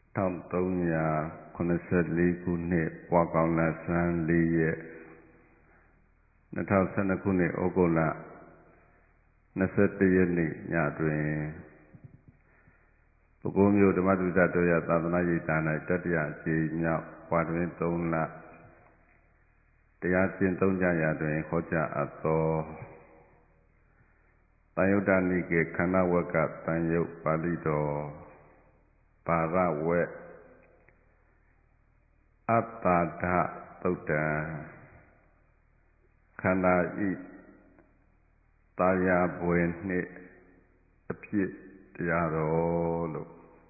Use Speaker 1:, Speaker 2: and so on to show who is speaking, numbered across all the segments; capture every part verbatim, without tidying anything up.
Speaker 1: Tam Tonya Konasali Kune Wakala San Liye Natal Sanakune Ogola Nasatayani Yadrin Pogomio the Maduda Doya Tadana Yitana Tatia Jina Wadwin Tona Tiatin Tonya Yadrin Hoja Ato Tayuda Nike Kanawaka Tanyo Palido Para wet Atada Toda Kana eat Taya Buene Appear Tiaro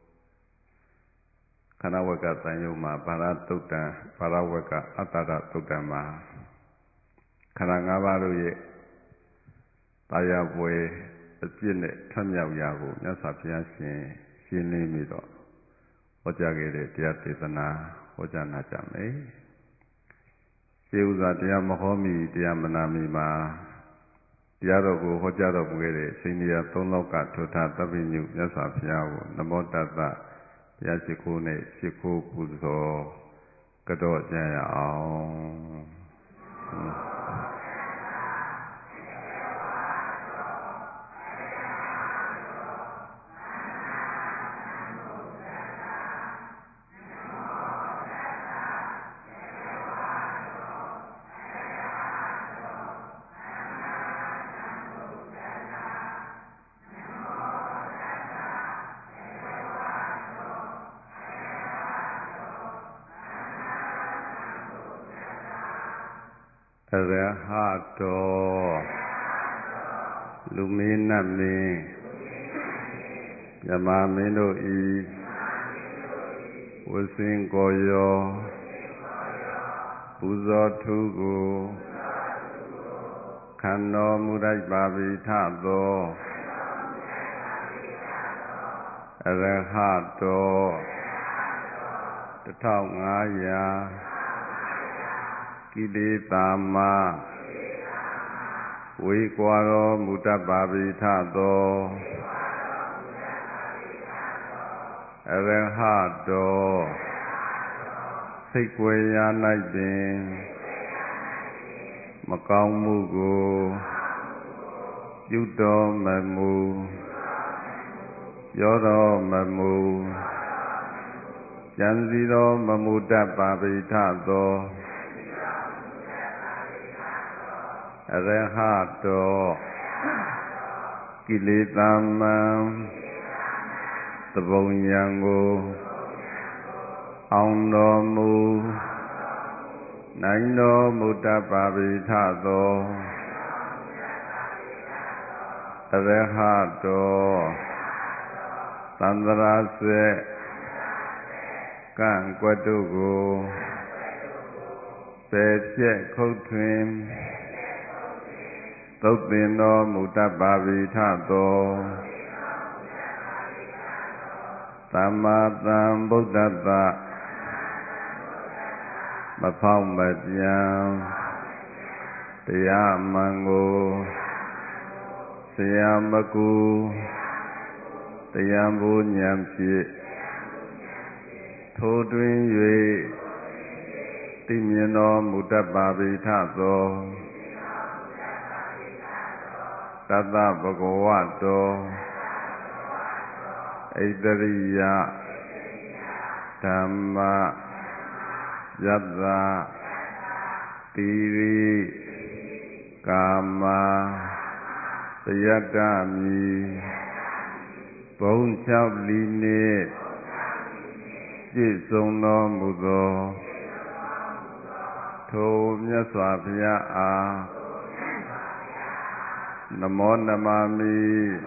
Speaker 1: Kanawaka Tayuma Para Toda Parawaka Atada Todama Kanangavaru Taya Bue Appear Tamya Yabu Nasapia Shin Ojagere Diatisana Ojana Jame Siuza Diamahomi Diamanami Ma Diarogu Hojaro Bugere Senior Tonoka Tota Tabinu Yasapiao Namotata Yashikune Shiku Puzo Gado Jaya Arahato Lumina me Yamamino e Wasin Goyo Puzo Tugu Kano Murai Babi Tado Arahato Tatao Ngaya Kiditama Wikwaro Mutababi Tado Arahato Sikweya Naibin Makau Mugu Yudo Memu Yodo Memu Janziro Mamutababi Tado Arahato Kilitama Tabonyango Aunomu Naino Mutababi Tado Arahato Tandrase Kan Kwadugu Pepye Kotrim Totino Mutababi Tado Tamatam Buddhata Mapam Bajyam Tiyamango Tiyamaku Tiyambu Nyamchi Todwin Yue Timino Mutababi Tado Tata Bhagavato Aidariya Dhamma Yadda Tiri Kama Sayadami Bongchao Line Jitsono Mudo To Myaswabhya A Namo Namami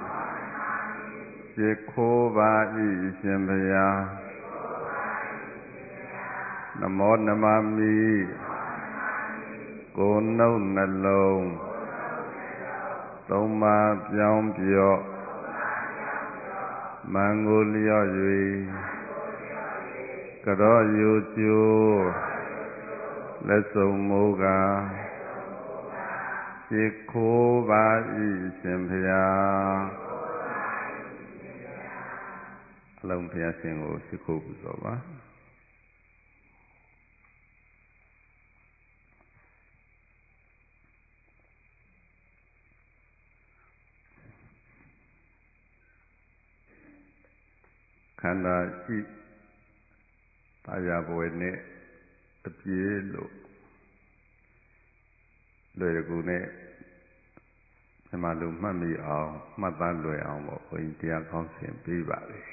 Speaker 1: Shikho Vai Shimbhaya Namo Namami Kono Nalong Toma Pyong Pyo Mangolyo Yui Karo Yuchu Leso Moga Shikho Vai Shimbhaya အလုံးဘုရားရှင်ကိုရှိခိုးပူဇော်ပါခန္ဓာရှိတာယာဘွယ်နဲ့အပြေလို့လွယ်ကူနဲ့ဒီမှာလူမှတ်မိအောင်မှတ်သားလွယ်အောင်ပေါ့ဘုန်းကြီးတရားကောင်းစဉ်ပေးပါလေ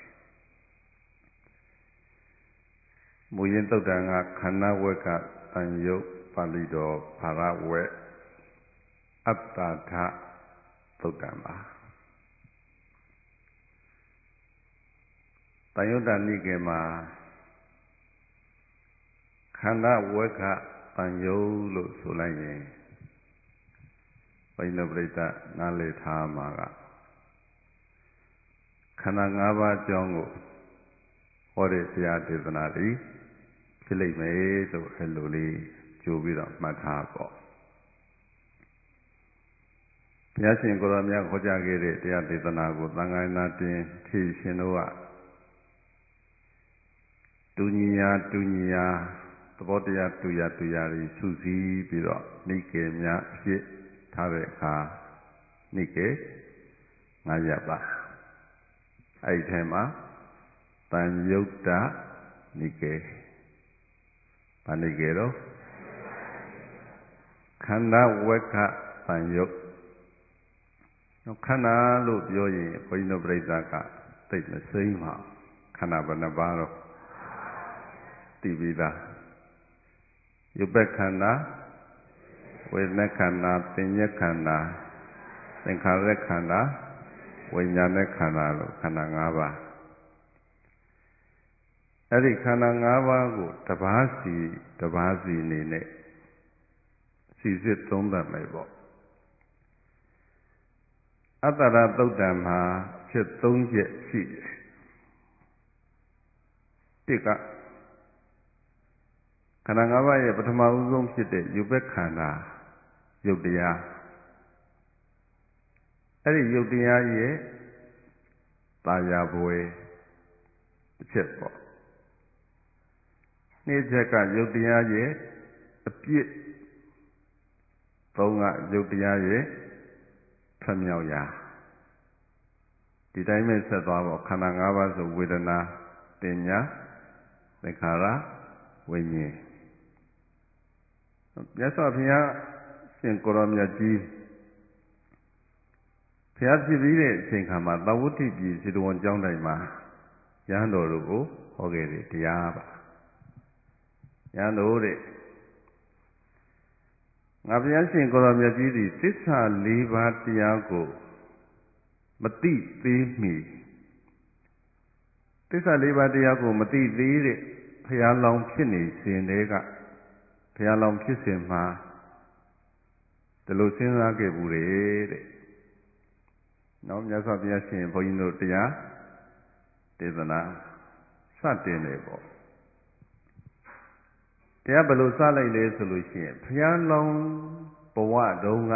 Speaker 1: မူရင်းသုတ်တန်ကခန္ဓာဝက်ကတန်ယုတ်ပါဠိတော်ဘာရဝက်အတ္တထသုတ်တန်ပါတန်ယုတ်တနိကေမှာခန္ဓာဝက်ကတန်ယုတ်လို့ဆိုလိုက်ရင်ဘိနပရိသတ်နားလည်ထားမှာကခန္ဓာ၅ပါးအကြောင်းကိုဟောတဲ့တရားဒေသနာတွေဖြစ်လိမ့်မယ်လို့အဲလိုလေးကြိုပြီးတော့မှတ်ထားပေါ့ဘုရားရှင်ကိုယ်တော်မြတ်ဟောကြားခဲ့တဲ့တရားဒေသနာကိုသံဃာနာတင်ဖြည့်ရှင်တို့ကတူညီယာတူညီယာသဘောတရားတူရတူရတွေစုစည်းပြီးတော့နိကေများဖြစ်ထားတဲ့အခါနိကေငါးရပ်ပါအဲ့ဒီထဲမှာတန်ယုတ်တနိကေဘာနိကေတော့ခန္ဓာဝက်ကတန်ယုတ်ခန္ဓာလို့ပြောရင်ဘုန်းကြီးတို့ပြိဿကသိမစိမ့်ပါခန္ဓာဘယ်နှပါတော့သိပြီလားယုပ္ပခန္ဓာဝေဒနာခန္ဓာပညာခန္ဓာသင်္ခါရခန္ဓာဝိညာဉ်ခန္ဓာလို့ခန္ဓာ၅ပါးအဲ့ဒီခန္ဓာ၅ပါးကိုတပါးစီတပါးစီအနေနဲ့စီစစ်သုံးသပ်မယ်ပေါ့အတ္တရသုတ်တံမှာဖြစ်၃ချက်ရှိတယ်တစ်ကခန္ဓာ၅ပါးရဲ့ပထမဦးဆုံးဖြစ်တဲ့ယုပ္ပခန္ဓာယုတ်တရားအဲ့ဒီယုတ်တရားရဲ့တာယာဘွယ်တစ်ချက်ပေါ့နှစ်ချက်ကယုတ်တရားရဲ့အပြစ်သုံးကယုတ်တရားရဲ့ဖမြောက်ရာဒီတိုင်းပဲဆက်သွားပေါ့ခန္ဓာ၅ပါးဆိုဝေဒနာတင်ညာသင်္ခါရဝိညာဉ်မြတ်စွာဘုရားရှင်ကိုရောမြတ်ကြီးဘုရားဖြစ်ပြီးတဲ့အချိန်ခါမှာသဝတ္ထိပြည်စေတဝန်ကျောင်းတိုင်းမှာရဟန်းတော်တို့ကိုဟောခဲ့တယ်တရားပါရဟန်းတို့တဲ့ငါဘုရားရှင်ကိုရောမြတ်ကြီးသည်သစ္စာ၄ပါးတရားကိုမသိသေးမီသစ္စာ၄ပါးတရားကိုမသိသေးတဲ့ဘုရားလောင်းဖြစ်နေစဉ်တည်းကဘုရားလောင်းဖြစ်စဉ်မှာဒီလိုစဉ်းစားခဲ့ဘူးတဲ့တဲ့နော်မြတ်စွာဘုရားရှင်ဘုန်းကြီးတို့တရားဒေသနာစတင်တယ်ပေါ့တရားဘယ်လိုစလိုက်လဲဆိုလို့ရှိရင်ဘုရားလောင်းဘဝတုန်းက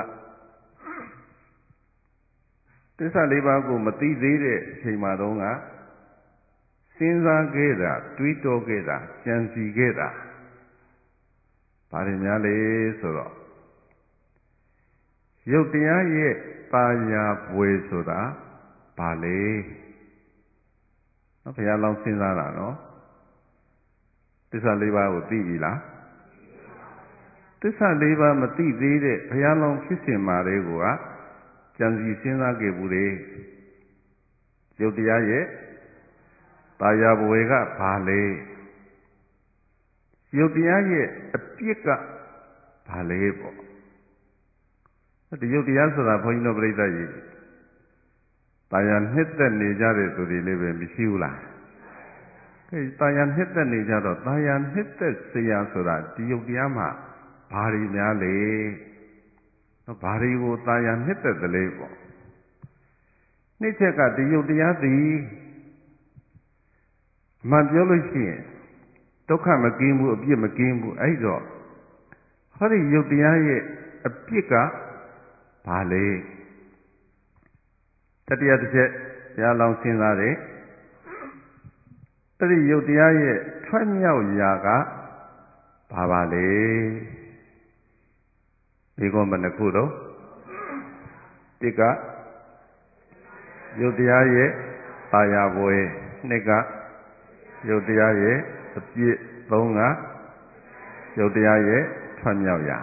Speaker 1: သစ္စာလေးပါးကိုမသိသေးတဲ့အချိန်မှာတုန်းကစဉ်းစားခဲ့တာတွေးတောခဲ့တာကြံစည်ခဲ့တာဘာတွေများလဲဆိုတော့ရုပ်တရားရဲ့ပါရာဘွယ်ဆိုတာဘာလဲနော်ဘုရားလောင်းစဉ်းစားတာနော်သစ္စာလေးပါးကိုသိပြီလားသစ္စာလေးပါးမသိသေးတဲ့ဘုရားလောင်းဖြစ်စဉ်မှာလေးကကြံစည်စဉ်းစားခဲ့ဘူးလေရုပ်တရားရဲ့ပါရာဘွယ်ကဘာလဲရုပ်တရားရဲ့အပြစ်ကဘာလဲပေါ့ဒီရုပ်တရားဆိုတာဘုန်းကြီးတို့ပြိဿကြီးတာယာနှစ်သက်နေကြတဲ့သူတွေလည်းပဲမရှိဘူးလားကဲတာယာနှစ်သက်နေကြတော့တာယာနှစ်သက်စရာဆိုတာဒီရုပ်တရားမှာဘာတွေများလဲဘာတွေကိုတာယာနှစ်သက်တယ်လဲပေါ့နှစ်ချက်ကဒီရုပ်တရားသည်မှန်ပြောလို့ရှိရင်ဒုက္ခမကင်းဘူးအပြစ်မကင်းဘူးအဲ့တော့ဟောဒီရုပ်တရားရဲ့အပြစ်ကဘာလဲတတိယတစ်ချက်ဘုရားလောင်းစဉ်းစားတယ်အဲ့ဒီယုတ်တရားရဲ့ထွက်မြောက်ရာကဘာပါလဲဒီကောမနှစ်ခုတော့တိကယုတ်တရားရဲ့ပါရပွဲနှစ်ကယုတ်တရားရဲ့အပြည့်သုံးကယုတ်တရားရဲ့ထွက်မြောက်ရာ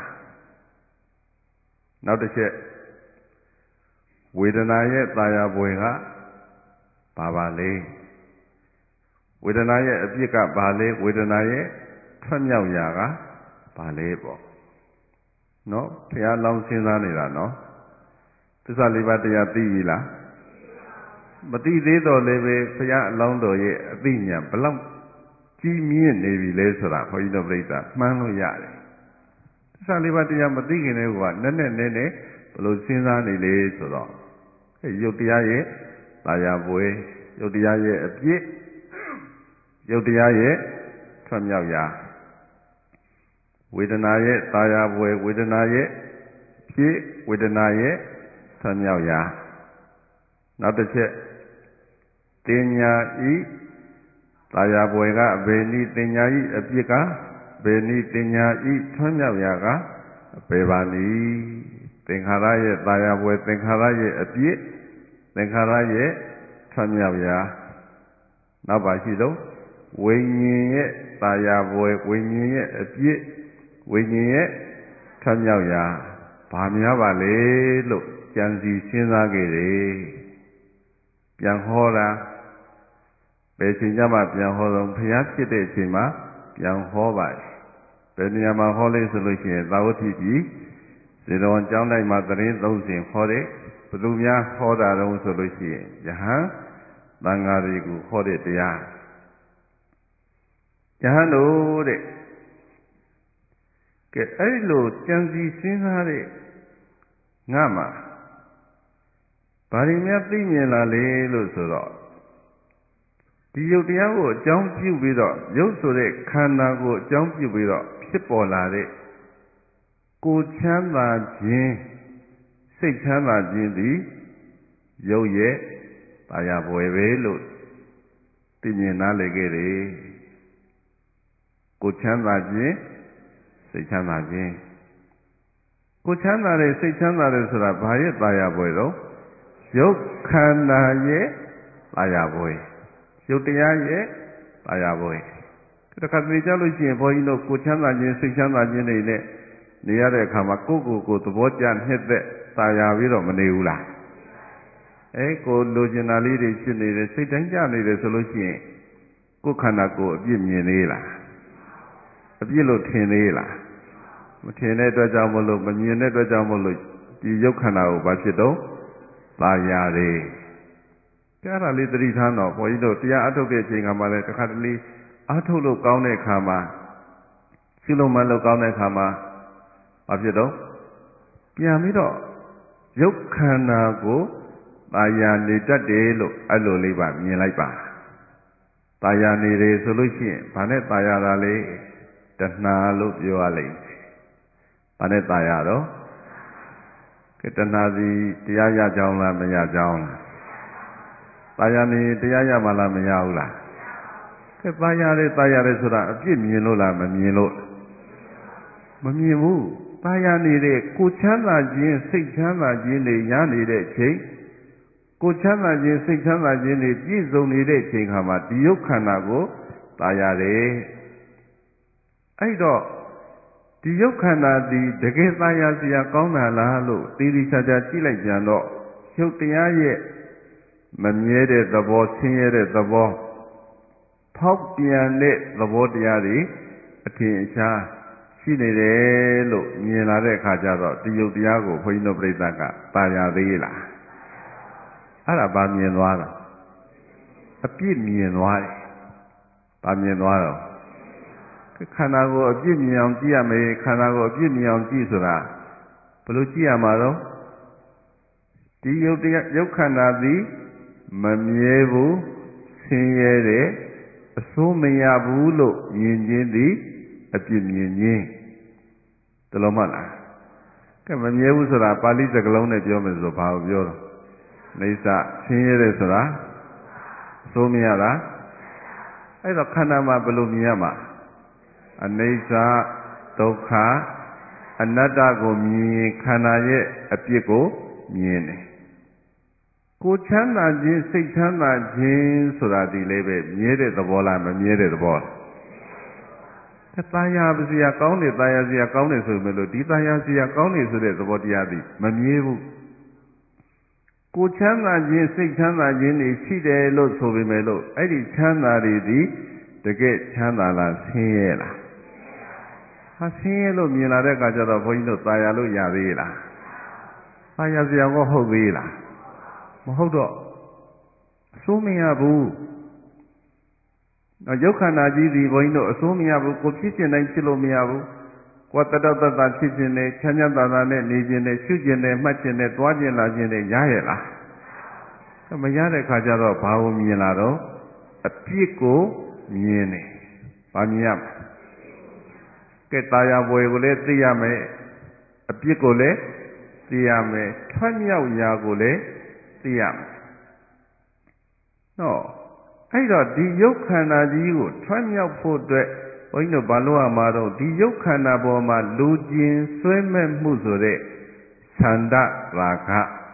Speaker 1: နောက်တစ်ချက်ဝေဒနာရဲ့ပါရပွဲကဘာပါလဲဝေဒနာရဲ့အပြစ်ကဘာလဲဝေဒနာရဲ့ထွက်မြောက်ရာကဘာလဲပေါ့နော်ဘုရားလောင်းစဉ်းစားနေတာနော်သစ္စာလေးပါးတရားသိပြီလားမသိသေးတော့လည်းပဲဘုရားအလောင်းတော်ရဲ့အသိဉာဏ်ဘလောက်ကြီးမြင့်နေပြီလဲဆိုတာဘုန်းကြီးတို့ပြိဿမှန်းလို့ရတယ်သစ္စာလေးပါးတရားမသိခင်တည်းကနည်းနည်းနည်းနည်းဘယ်လိုစဉ်းစားနေလဲဆိုတော့အဲယုတ်တရားရဲ့တာယာပွဲယုတ်တရားရဲ့အပြစ်ယုတ်တရားရဲ့ထွက်မြောက်ရာဝေဒနာရဲ့တာယာပွဲဝေဒနာရဲ့ဖြစ်ဝေဒနာရဲ့ထွက်မြောက်ရာနောက်တစ်ချက်တင်ညာဤတာယာပွဲကဘေနိတင်ညာဤအပြစ်ကဘေနိတင်ညာဤထွက်မြောက်ရာကဘေပါနိသင်္ခါရရဲ့တာယာပွဲသင်္ခါရရဲ့အပြစ်သင်္ခါရရဲ့ထွက်မြောက်ရာနောက်ပါရှိတော့ဝိညာဉ်ရဲ့တာယာပွဲဝိညာဉ်ရဲ့အပြစ်ဝိညာဉ်ရဲ့ထွက်မြောက်ရာဘာများပါလဲလို့ကြံစီစဉ်းစားခဲ့တယ်ပြန်ဟောတာဘယ်ချိန်ကျမှပြန်ဟောတော့ဘုရားဖြစ်တဲ့အချိန်မှာပြန်ဟောပါတယ်ဘယ်နေရာမှာဟောလဲဆိုလို့ရှိရင်သာဝတိပြည်ဇေတဝန်ကျောင်းတိုင်းမှာသတင်းသုံးစဉ်ဟောတဲ့ဘယ်သူများဟောတာတုံးဆိုလို့ရှိရင်ယဟန်သံဃာတွေကိုဟောတဲ့တရားယဟန်တို့တဲ့ကဲအဲ့လိုကြံစီစဉ်းစားတဲ့ငါမှာဘာတွေများသိမြင်လာလဲလို့ဆိုတော့ဒီယုတ်တရားကိုအကြောင်းပြုပြီးတော့ယုတ်ဆိုတဲ့ခန္ဓာကိုအကြောင်းပြုပြီးတော့ဖြစ်ပေါ်လာတဲ့ကိုယ်ချမ်းသာခြင်းစိတ်ချမ်းသာခြင်းသည်ယုတ်ရဲ့တာယာပွဲပဲလို့သိမြင်နားလည်ခဲ့တယ်ကိုယ်ချမ်းသာခြင်းစိတ်ချမ်းသာခြင်းကိုယ်ချမ်းသာတဲ့စိတ်ချမ်းသာတဲ့ဆိုတာဘာရဲ့တာယာပွဲတော့ယုတ်ခန္ဓာရဲ့တာယာပွဲယုတ်တရားရဲ့တာယာပွဲတခါတလေကြောက်လို့ရှိရင်ဘုန်းကြီးတို့ကိုယ်ချမ်းသာခြင်းစိတ်ချမ်းသာခြင်းတွေနဲ့နေရတဲ့အခါမှာကိုယ့်ကိုယ်ကိုသဘောကျနှစ်သက်တာယာပြီးတော့မနေဘူးလားအဲကိုလိုချင်တာလေးတွေဖြစ်နေတယ်စိတ်တိုင်းကြနေတယ်ဆိုလို့ရှိရင်ကိုယ်ခန္ဓာကိုယ်အပြစ်မြင်သေးလားအပြစ်လို့ထင်သေးလားမထင်တဲ့အတွက်ကြောင့်မလို့မမြင်တဲ့အတွက်ကြောင့်မလို့ဒီယုတ်ခန္ဓာကိုဘာဖြစ်တော့ပါရတယ်ကြားတာလေးသတိထားတော့ဘုန်းကြီးတို့တရားအထုတ်တဲ့အချိန်ကမှလည်းတစ်ခါတလေအထုတ်လို့ကောင်းတဲ့အခါမှာရှုလို့မှလို့ကောင်းတဲ့အခါမှာဘာဖြစ်တော့ပြန်ပြီးတော့ယုတ်ခန္ဓာကိုပါရနေတတ်တယ်လို့အဲ့လိုလေးပါမြင်လိုက်ပါပါရနေတယ်ဆိုလို့ရှိရင်ဘာနဲ့ပါရတာလဲတဏှာလို့ပြောရလိမ့်မယ်ဘာနဲ့ပါရတော့ကဲတဏှာစီတရားရကြောင်းလားမရကြောင်းလားပါရနေတရားရမှလားမရဘူးလားကဲပါရတယ်ပါရတယ်ဆိုတာအပြစ်မြင်လို့လားမမြင်လို့မမြင်ဘူးပါရနေတဲ့ကိုချမ်းသာခြင်းစိတ်ချမ်းသာခြင်းတွေရနေတဲ့ချိန်ကိုချမ်းသာခြင်းစိတ်ချမ်းသာခြင်းတွေပြည့်စုံနေတဲ့ချိန်ခါမှာဒီယုတ်ခန္ဓာကိုပါရတယ်အဲ့တော့ဒီယုတ်ခန္ဓာဒီတကယ်ပါရစရာကောင်းတာလားလို့သေသေးချာချာကြည့်လိုက်ကြတော့ယုတ်တရားရဲ့မမြဲတဲ့သဘောဆင်းရဲတဲ့သဘောဖောက်ပြန်တဲ့သဘောတရားတွေအထင်ရှားရှိနေတယ်လို့မြင်လာတဲ့အခါကျတော့ဒီယုတ်တရားကိုဘုန်းကြီးတို့ပြိဿကပါရသေးလားအဲ့ဒါဘာမြင်သွားတာအပြစ်မြင်သွားတယ်ဘာမြင်သွားတော့ခန္ဓာကိုယ်အပြစ်မြင်အောင်ကြည့်ရမယ်ခန္ဓာကိုယ်အပြစ်မြင်အောင်ကြည့်ဆိုတာဘယ်လိုကြည့်ရမှာတော့ဒီယုတ်တရားယုတ်ခန္ဓာသည်မမြဲဘူးဆင်းရဲတယ်အဆိုးမရဘူးလို့မြင်ခြင်းသည်အပြစ်မြင်ခြင်းတလုံးမလားကဲမမြဲဘူးဆိုတာပါဠိစကားလုံးနဲ့ပြောမယ်ဆိုဘာကိုပြောတော့နေစဆင်းရဲတယ်ဆိုတာအဆိုးမရတာအဲ့တော့ခန္ဓာမှာဘယ်လိုမြင်ရမှာအနိစ္စဒုက္ခအနတ္တကိုမြင်ရင်ခန္ဓာရဲ့အပြစ်ကိုမြင်တယ်ကိုချမ်းသာခြင်းစိတ်ချမ်းသာခြင်းဆိုတာဒီလေးပဲမြဲတဲ့သဘောလားမမြဲတဲ့သဘောလားတာယာပါစရာကောင်းတယ်တာယာစရာကောင်းတယ်ဆိုပေမဲ့လို့ဒီတာယာစရာကောင်းတယ်ဆိုတဲ့သဘောတရားသည်မမြဲဘူးကိုချမ်းသာခြင်းစိတ်ချမ်းသာခြင်းတွေရှိတယ်လို့ဆိုပေမဲ့လို့အဲ့ဒီချမ်းသာတွေဒီတကယ်ချမ်းသာလားဆင်းရဲလားဟာဆင်းရဲလို့မြင်လာတဲ့အခါကျတော့ဘုန်းကြီးတို့တာယာလို့ရသေးလားတာယာစရာကောဟုတ်သေးလားမဟုတ်တော့အစိုးမရဘူးတော့ရုပ်ခန္ဓာကြီးဒီဘုန်းကြီးတို့အစိုးမရဘူးကိုဖြစ်ခြင်းတိုင်းဖြစ်လို့မရဘူးကိုတတတတဖြစ်ခြင်းနဲ့ချမ်းချမ်းသာသာနဲ့နေခြင်းနဲ့ရှုခြင်းနဲ့မှတ်ခြင်းနဲ့သွားခြင်းလာခြင်းနဲ့ရရဲ့လားမရတဲ့ခါကျတော့ဘာကိုမြင်လာတော့အပြစ်ကိုမြင်တယ်ဘာမြင်ရမလဲကဲတာယာဘွယ်ကိုလည်းသိရမယ်အပြစ်ကိုလည်းသိရမယ်ထွတ်မြောက်ရာကိုလည်းသိရမယ်နော်အဲ့တော့ဒီယုတ်ခန္ဓာကြီးကိုထွတ်မြောက်ဖို့အတွက်ဘုန်းကြီးတို့ဘာလို့ရမှာတော့ဒီယုတ်ခန္ဓာပေါ်မှာလူကျင်ဆွဲမဲ့မှုဆိုတဲ့သန္တရာဂ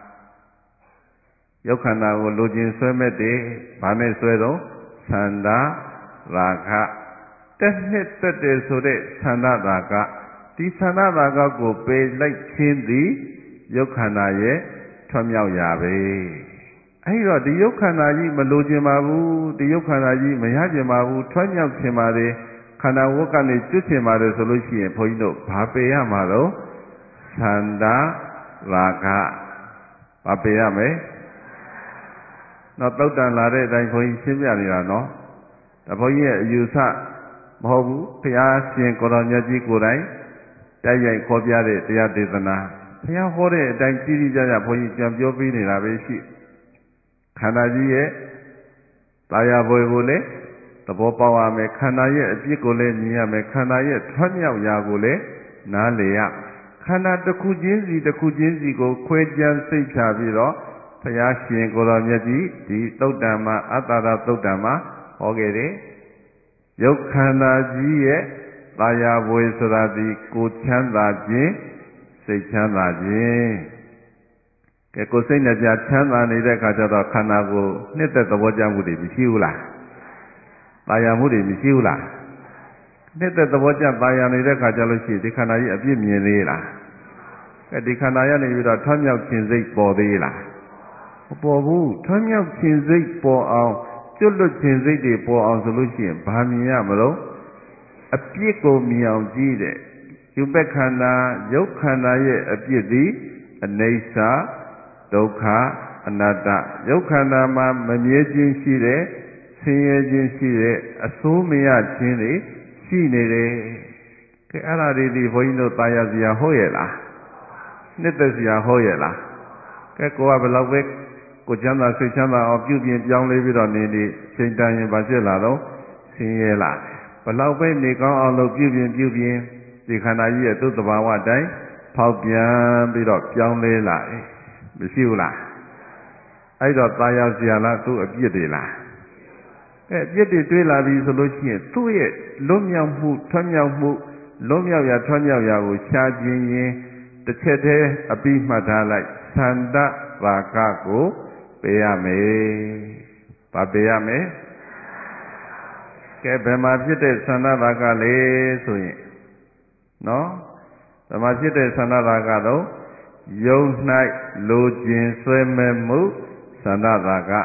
Speaker 1: ယုတ်ခန္ဓာကိုလူကျင်ဆွဲမဲ့တယ်ဘာနဲ့ဆွဲတော့သန္တရာဂတက်နှစ်တက်တယ်ဆိုတဲ့သန္တရာဂဒီသန္တရာဂကိုပယ်လိုက်ခြင်းသည်ယုတ်ခန္ဓာရဲ့ထွတ်မြောက်ရာပဲအဲ့တော့ဒီယုတ်ခန္ဓာကြီးမလိုချင်ပါဘူးဒီယုတ်ခန္ဓာကြီးမရချင်ပါဘူးထွတ်မြောက်ခြင်းပါတယ်ခန္ဓာဝတ်ကနေကျွတ်ချင်ပါတယ်ဆိုလို့ရှိရင်ဘုန်းကြီးတို့ဘာပေရမှာတော့သန္တာရာဂဘာပေရမယ်တော့သုတ်တန်လာတဲ့အတိုင်းဘုန်းကြီးရှင်းပြနေတာနော်ဒါဘုန်းကြီးရဲ့အယူဆမဟုတ်ဘူးဘုရားရှင်ကိုရောင်မြတ်ကြီးကိုယ်တိုင်တိုက်ရိုက်ခေါ်ပြတဲ့တရားဒေသနာဘုရားဟောတဲ့အတိုင်းကြည်ကြည်ကြကြဘုန်းကြီးကြံပြောပေးနေတာပဲရှိခန္ဓာကြီးရဲ့တာယာဘွယ်ကိုလည်းသဘောပေါက်ရမယ်ခန္ဓာရဲ့အပြစ်ကိုလည်းမြင်ရမယ်ခန္ဓာရဲ့ထွတ်မြောက်ရာကိုလည်းနားလည်ရခန္ဓာတစ်ခုချင်းစီတစ်ခုချင်းစီကိုခွဲခြားစိတ်ဖြာပြီးတော့ဘုရားရှင်ကိုယ်တော်မြတ်ကြီးဒီသုတ်တံမှာအတ္တရသုတ်တံမှာဟောခဲ့တယ်ယုတ်ခန္ဓာကြီးရဲ့တာယာဘွယ်ဆိုတာဒီကိုချမ်းသာခြင်းစိတ်ချမ်းသာခြင်းကဲကိုယ်စိတ်နဲ့ပြချမ်းသာနေတဲ့အခါကျတော့ခန္ဓာကိုနှစ်သက်သဘောကျမှုတွေမရှိဘူးလားတာယာမှုတွေမရှိဘူးလားနှစ်သက်သဘောကျတာယာနေတဲ့အခါကျလို့ရှိရင်ဒီခန္ဓာကြီးအပြစ်မြင်သေးလားကဲဒီခန္ဓာရနေပြီးတော့ထွတ်မြောက်ခြင်းစိတ်ပေါ်သေးလားမပေါ်ဘူးထွတ်မြောက်ခြင်းစိတ်ပေါ်အောင်ကျွတ်လွတ်ခြင်းစိတ်တွေပေါ်အောင်ဆိုလို့ရှိရင်ဘာမြင်ရမလို့အပြစ်ကိုမြင်အောင်ကြည့်တဲ့ယူပက္ခန္ဓာယုတ်ခန္ဓာရဲ့အပြစ်သည်အနိစ္စဒုက္ခအနတ္တယုတ်ခန္ဓာမှာမမြဲခြင်းရှိတဲ့ဆင်းရဲခြင်းရှိတဲ့အဆိုးမရခြင်းတွေရှိနေတယ်ကဲအဲ့ဒါတွေဒီဘုန်းကြီးတို့တာယာစရာဟုတ်ရဲ့လားနှစ်သက်စရာဟုတ်ရဲ့လားကဲကိုကဘယ်လောက်ပဲကိုချမ်းသာစိတ်ချမ်းသာအောင်ပြုပြင်ပြောင်းလဲပြီးတော့နေနေချိန်တန်ရင်ဘာဖြစ်လာတော့ဆင်းရဲလာဘယ်လောက်ပဲနေကောင်းအောင်လုပ်ပြုပြင်ပြုပြင်ဒီခန္ဓာကြီးရဲ့သူ့သဘာဝတိုင်းဖောက်ပြန်ပြီးတော့ပြောင်းလဲလာတယ်မရှိဘူးလားအဲ့တော့တာယာစရာလားသူ့အပြစ်တွေလားအဲအပြစ်တွေတွေးလာပြီဆိုလို့ရှိရင်သူ့ရဲ့လွတ်မြောက်မှုထွတ်မြောက်မှုလွတ်မြောက်ရာထွတ်မြောက်ရာကိုရှားခြင်းရင်တစ်ချက်တည်းအပြီးမှတ်ထားလိုက်သန္တရာဂကိုပေးရမယ်။ဘာပေးရမလဲ။ကဲဘယ်မှာဖြစ်တဲ့သန္တရာဂလဲဆိုရင်နော်ဘယ်မှာဖြစ်တဲ့သန္တရာဂတော့ယုံ၌လိုခြင်းဆွဲမဲ့မှုသန္တရာဂ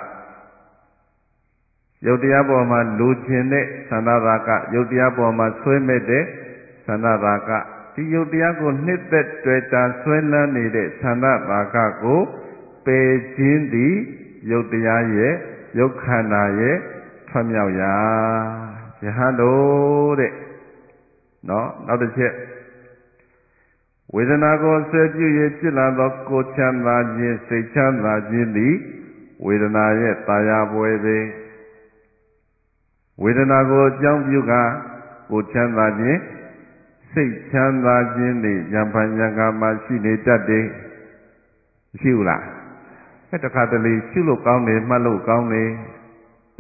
Speaker 1: ယုတ်တရားပေါ်မှာလိုခြင်းတဲ့သန္တရာဂယုတ်တရားပေါ်မှာဆွဲမဲ့တဲ့သန္တရာဂဒီယုတ်တရားကိုနှစ်သက်တွေ့တာဆွဲလန်းနေတဲ့သန္တရာဂကိုပယ်ခြင်းသည်ယုတ်တရားရဲ့ယုတ်ခန္ဓာရဲ့ထွတ်မြောက်ရာယဟန်တို့တဲ့နော်နောက်တစ်ချက်ဝေဒနာကိုဆွဲပြု၍ဖြစ်လာသောကိုယ်ချမ်းသာခြင်းစိတ်ချမ်းသာခြင်းသည်ဝေဒနာရဲ့တာယာပွယ်ပဲဝေဒနာကိုအကြောင်းပြုကကိုယ်ချမ်းသာခြင်းစိတ်ချမ်းသာခြင်းတွေယံဖန်ယံကာမှာရှိနေတတ်တယ်ရှိဘူးလားအဲတခါတလေရှုလို့ကောင်းတယ်မှတ်လို့ကောင်းတယ်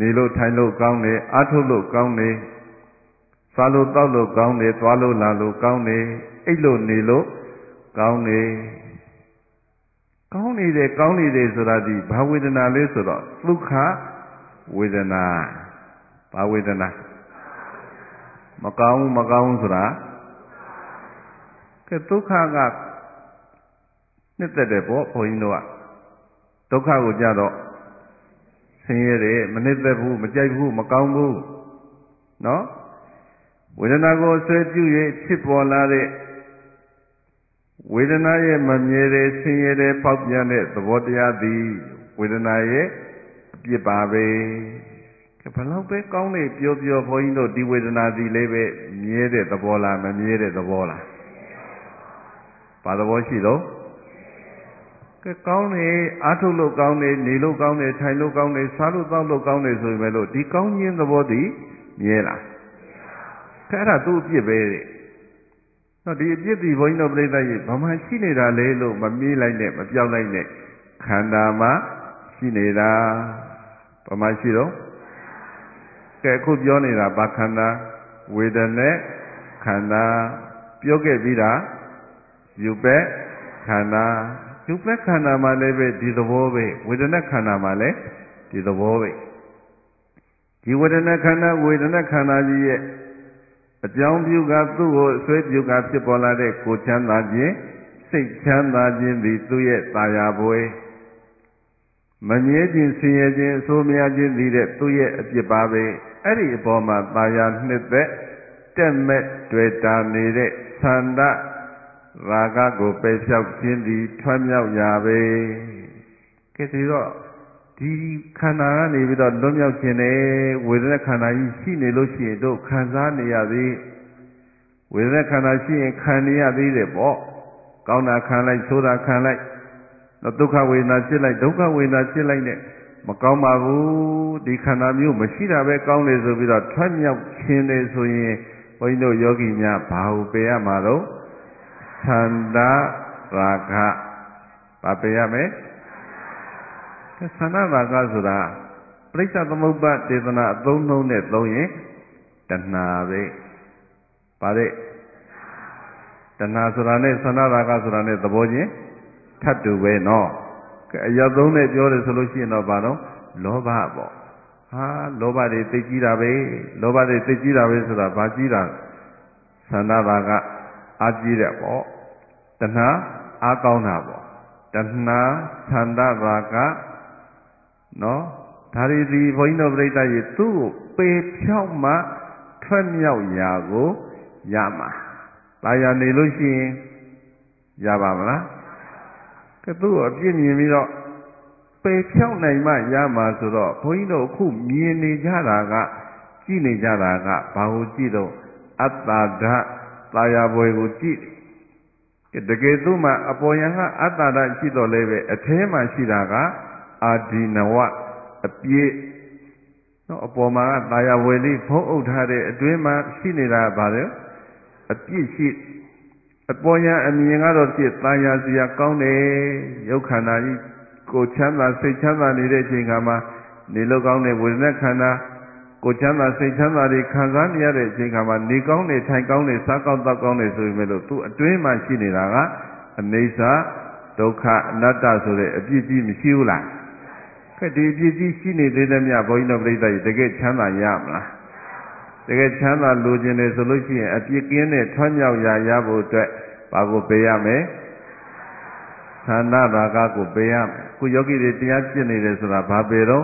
Speaker 1: နေလို့ထိုင်လို့ကောင်းတယ်အားထုတ်လို့ကောင်းတယ်စားလို့တောက်လို့ကောင်းတယ်သွားလို့လာလို့ကောင်းတယ်အိပ်လို့နေလို့ကောင်းတယ်ကောင်းနေတယ်ကောင်းနေတယ်ဆိုတာဒီဘာဝေဒနာလဲဆိုတော့ဒုက္ခဝေဒနာဘာဝေဒနာမကောင်းမကောင်းဆိုတာကဲဒုက္ခကနှစ်သက်တယ်ပေါ့ဘုန်းကြီးတို့ကဒုက္ခကိုကြတော့ဆင်းရဲတယ်မနှစ်သက်ဘူးမကြိုက်ဘူးမကောင်းဘူးနော်ဝေဒနာကိုဆွဲပြု၍ဖြစ်ပေါ်လာတဲ့ဝေဒနာရဲ့မမြဲတဲ့ဆင်းရဲတဲ့ပေါက်ပြန်တဲ့သဘောတရားသည်ဝေဒနာရဲ့အပြစ်ပါပဲဘယ်လောက်ပဲကောင်းနေပြောပြောဘုန်းကြီးတို့ဒီဝေဒနာသည်လည်းပဲမြဲတဲ့သဘောလားမမြဲတဲ့သဘောလားဘာသဘောရှိတော့ကဲကောင်းနေအားထုတ်လို့ကောင်းနေနေလို့ကောင်းနေထိုင်လို့ကောင်းနေစားလို့တောက်လို့ကောင်းနေဆိုပေမဲ့လို့ဒီကောင်းခြင်းသဘောသည်မြဲလားကဲအဲ့ဒါသူ့အပြစ်ပဲတဲ့နော်ဒီအပြစ်ဒီဘုန်းကြီးတို့ပြိဿကြီးဘာမှရှိနေတာလဲလို့မမေးလိုက်နဲ့မပြောက်လိုက်နဲ့ခန္ဓာမှာရှိနေတာဘာမှရှိတော့ကဲအခုပြောနေတာဘာခန္ဓာဝေဒနဲ့ခန္ဓာပြောခဲ့ပြီးတာယူပဲခန္ဓာယူပဲခန္ဓာမှာလည်းပဲဒီသဘောပဲဝေဒနာခန္ဓာမှာလည်းဒီသဘောပဲဒီဝေဒနာခန္ဓာဝေဒနာခန္ဓာကြီးရဲ့အကြောင်းပြုကသူ့ကိုအစွဲပြုကဖြစ်ပေါ်လာတဲ့ကိုယ်ချမ်းသာခြင်းစိတ်ချမ်းသာခြင်းသည်သူ့ရဲ့တာယာပွဲမမြဲခြင်းဆင်းရဲခြင်းအဆိုးများခြင်းသည်တဲ့သူ့ရဲ့အပြစ်ပါပဲအဲ့ဒီအပေါ်မှာတာယာနှစ်သက်တက်မဲ့တွေ့တာနေတဲ့သန္တာရာဂကိုပယ်ဖြောက်ခြင်းသည်ထွန်းမြောက်ရာပဲကဲဒီတော့ဒီခန္ဓာကနေပြီးတော့လွတ်မြောက်ခြင်းနဲ့ဝေဒနာခန္ဓာကြီးရှိနေလို့ရှိရင်တို့ခံစားနေရသေးဝေဒနာခန္ဓာရှိရင်ခံနေရသေးတယ်ပေါ့ကောင်းတာခံလိုက်ဆိုးတာခံလိုက်ဒုက္ခဝေဒနာဖြစ်လိုက်ဒုက္ခဝေဒနာဖြစ်လိုက်နဲ့မကောင်းပါဘူးဒီခန္ဓာမျိုးမရှိတာပဲကောင်းတယ်ဆိုပြီးတော့ထွန်းမြောက်ခြင်းတယ်ဆိုရင်ဘုန်းကြီးတို့ယောဂီများဘာကိုပယ်ရမှာတော့သန္တာရာဂဘာပယ်ရမလဲသန္တာရာဂဆိုတာပရိစ္ဆသမုပ္ပါဒေသနာအသုံးနှုန်းနဲ့သုံးရင်တဏှာပဲဗါတဲ့တဏှာဆိုတာနဲ့သန္တာရာဂဆိုတာနဲ့သဘောချင်းထပ်တူပဲနော်အရာသုံးနဲ့ပြောတယ်ဆိုလို့ရှိရင်တော့ဘာတော့လောဘပေါ့ဟာလောဘတွေသိကြီးတာပဲလောဘတွေသိကြီးတာပဲဆိုတာဘာကြီးတာသန္တာရာဂအားကြီးတယ်ပေါ့တဏှာအားကောင်းတာပေါ့တဏှာသန္တာရာဂနော်ဒါရီဒီဘုန်းကြီးတို့ပြိဿကြီးသူ့ကိုပေဖြောက်မှထွက်မြောက်ရာကိုရမှာဒါရနေလို့ရှိရင်ရပါမလားကဲသူ့ကိုအပြစ်မြင်ပြီးတော့ပေဖြောက်နိုင်မှရမှာဆိုတော့ဘုန်းကြီးတို့အခုမြင်နေကြတာကကြည့်နေကြတာကဘာကိုကြည့်တော့အတ္တဓာတ်တာယာဘွယ်ကိုကြည့်တယ်တကယ်သူ့မှာအပေါ်ယံကအတ္တဓာတ်ရှိတော့လည်းပဲအထဲမှာရှိတာကအာဒီနဝအပြည့်နော်အပေါ်မှာကတာယာဝယ်လေးဖုံးအုပ်ထားတဲ့အတွင်းမှာရှိနေတာဗါတယ်အပြည့်ရှိအပေါ်ယံအမြင်ကတော့ဖြစ်တာယာစရာကောင်းတယ်ရုပ်ခန္ဓာကြီးကိုချမ်းသာစိတ်ချမ်းသာနေတဲ့အချိန်ခါမှာနေလို့ကောင်းတဲ့ဝေဒနာခန္ဓာကိုချမ်းသာစိတ်ချမ်းသာတွေခံစားနေရတဲ့အချိန်ခါမှာနေကောင်းတယ်ထိုင်ကောင်းတယ်စားကောင်းသောက်ကောင်းတယ်ဆိုပေမဲ့လို့သူ့အတွင်းမှာရှိနေတာကအနိစ္စဒုက္ခအနတ္တဆိုတဲ့အပြစ်ကြီးမရှိဘူးလားကဲဒီအပြစ်ကြီးရှိနေသေးတယ်မြတ်ဘုန်းကြီးတို့ပြိဿကြီးတကယ်ချမ်းသာရမလားတကယ်ချမ်းသာလိုချင်တယ်ဆိုလို့ရှိရင်အပြစ်ကင်းတဲ့ထွန်းမြောက်ရာရဖို့အတွက်ဘာကိုပေးရမလဲသန္တာရာဂကိုပေးရမယ်ခုယောဂီတွေတရားကျင့်နေတယ်ဆိုတာဘာပေးတော့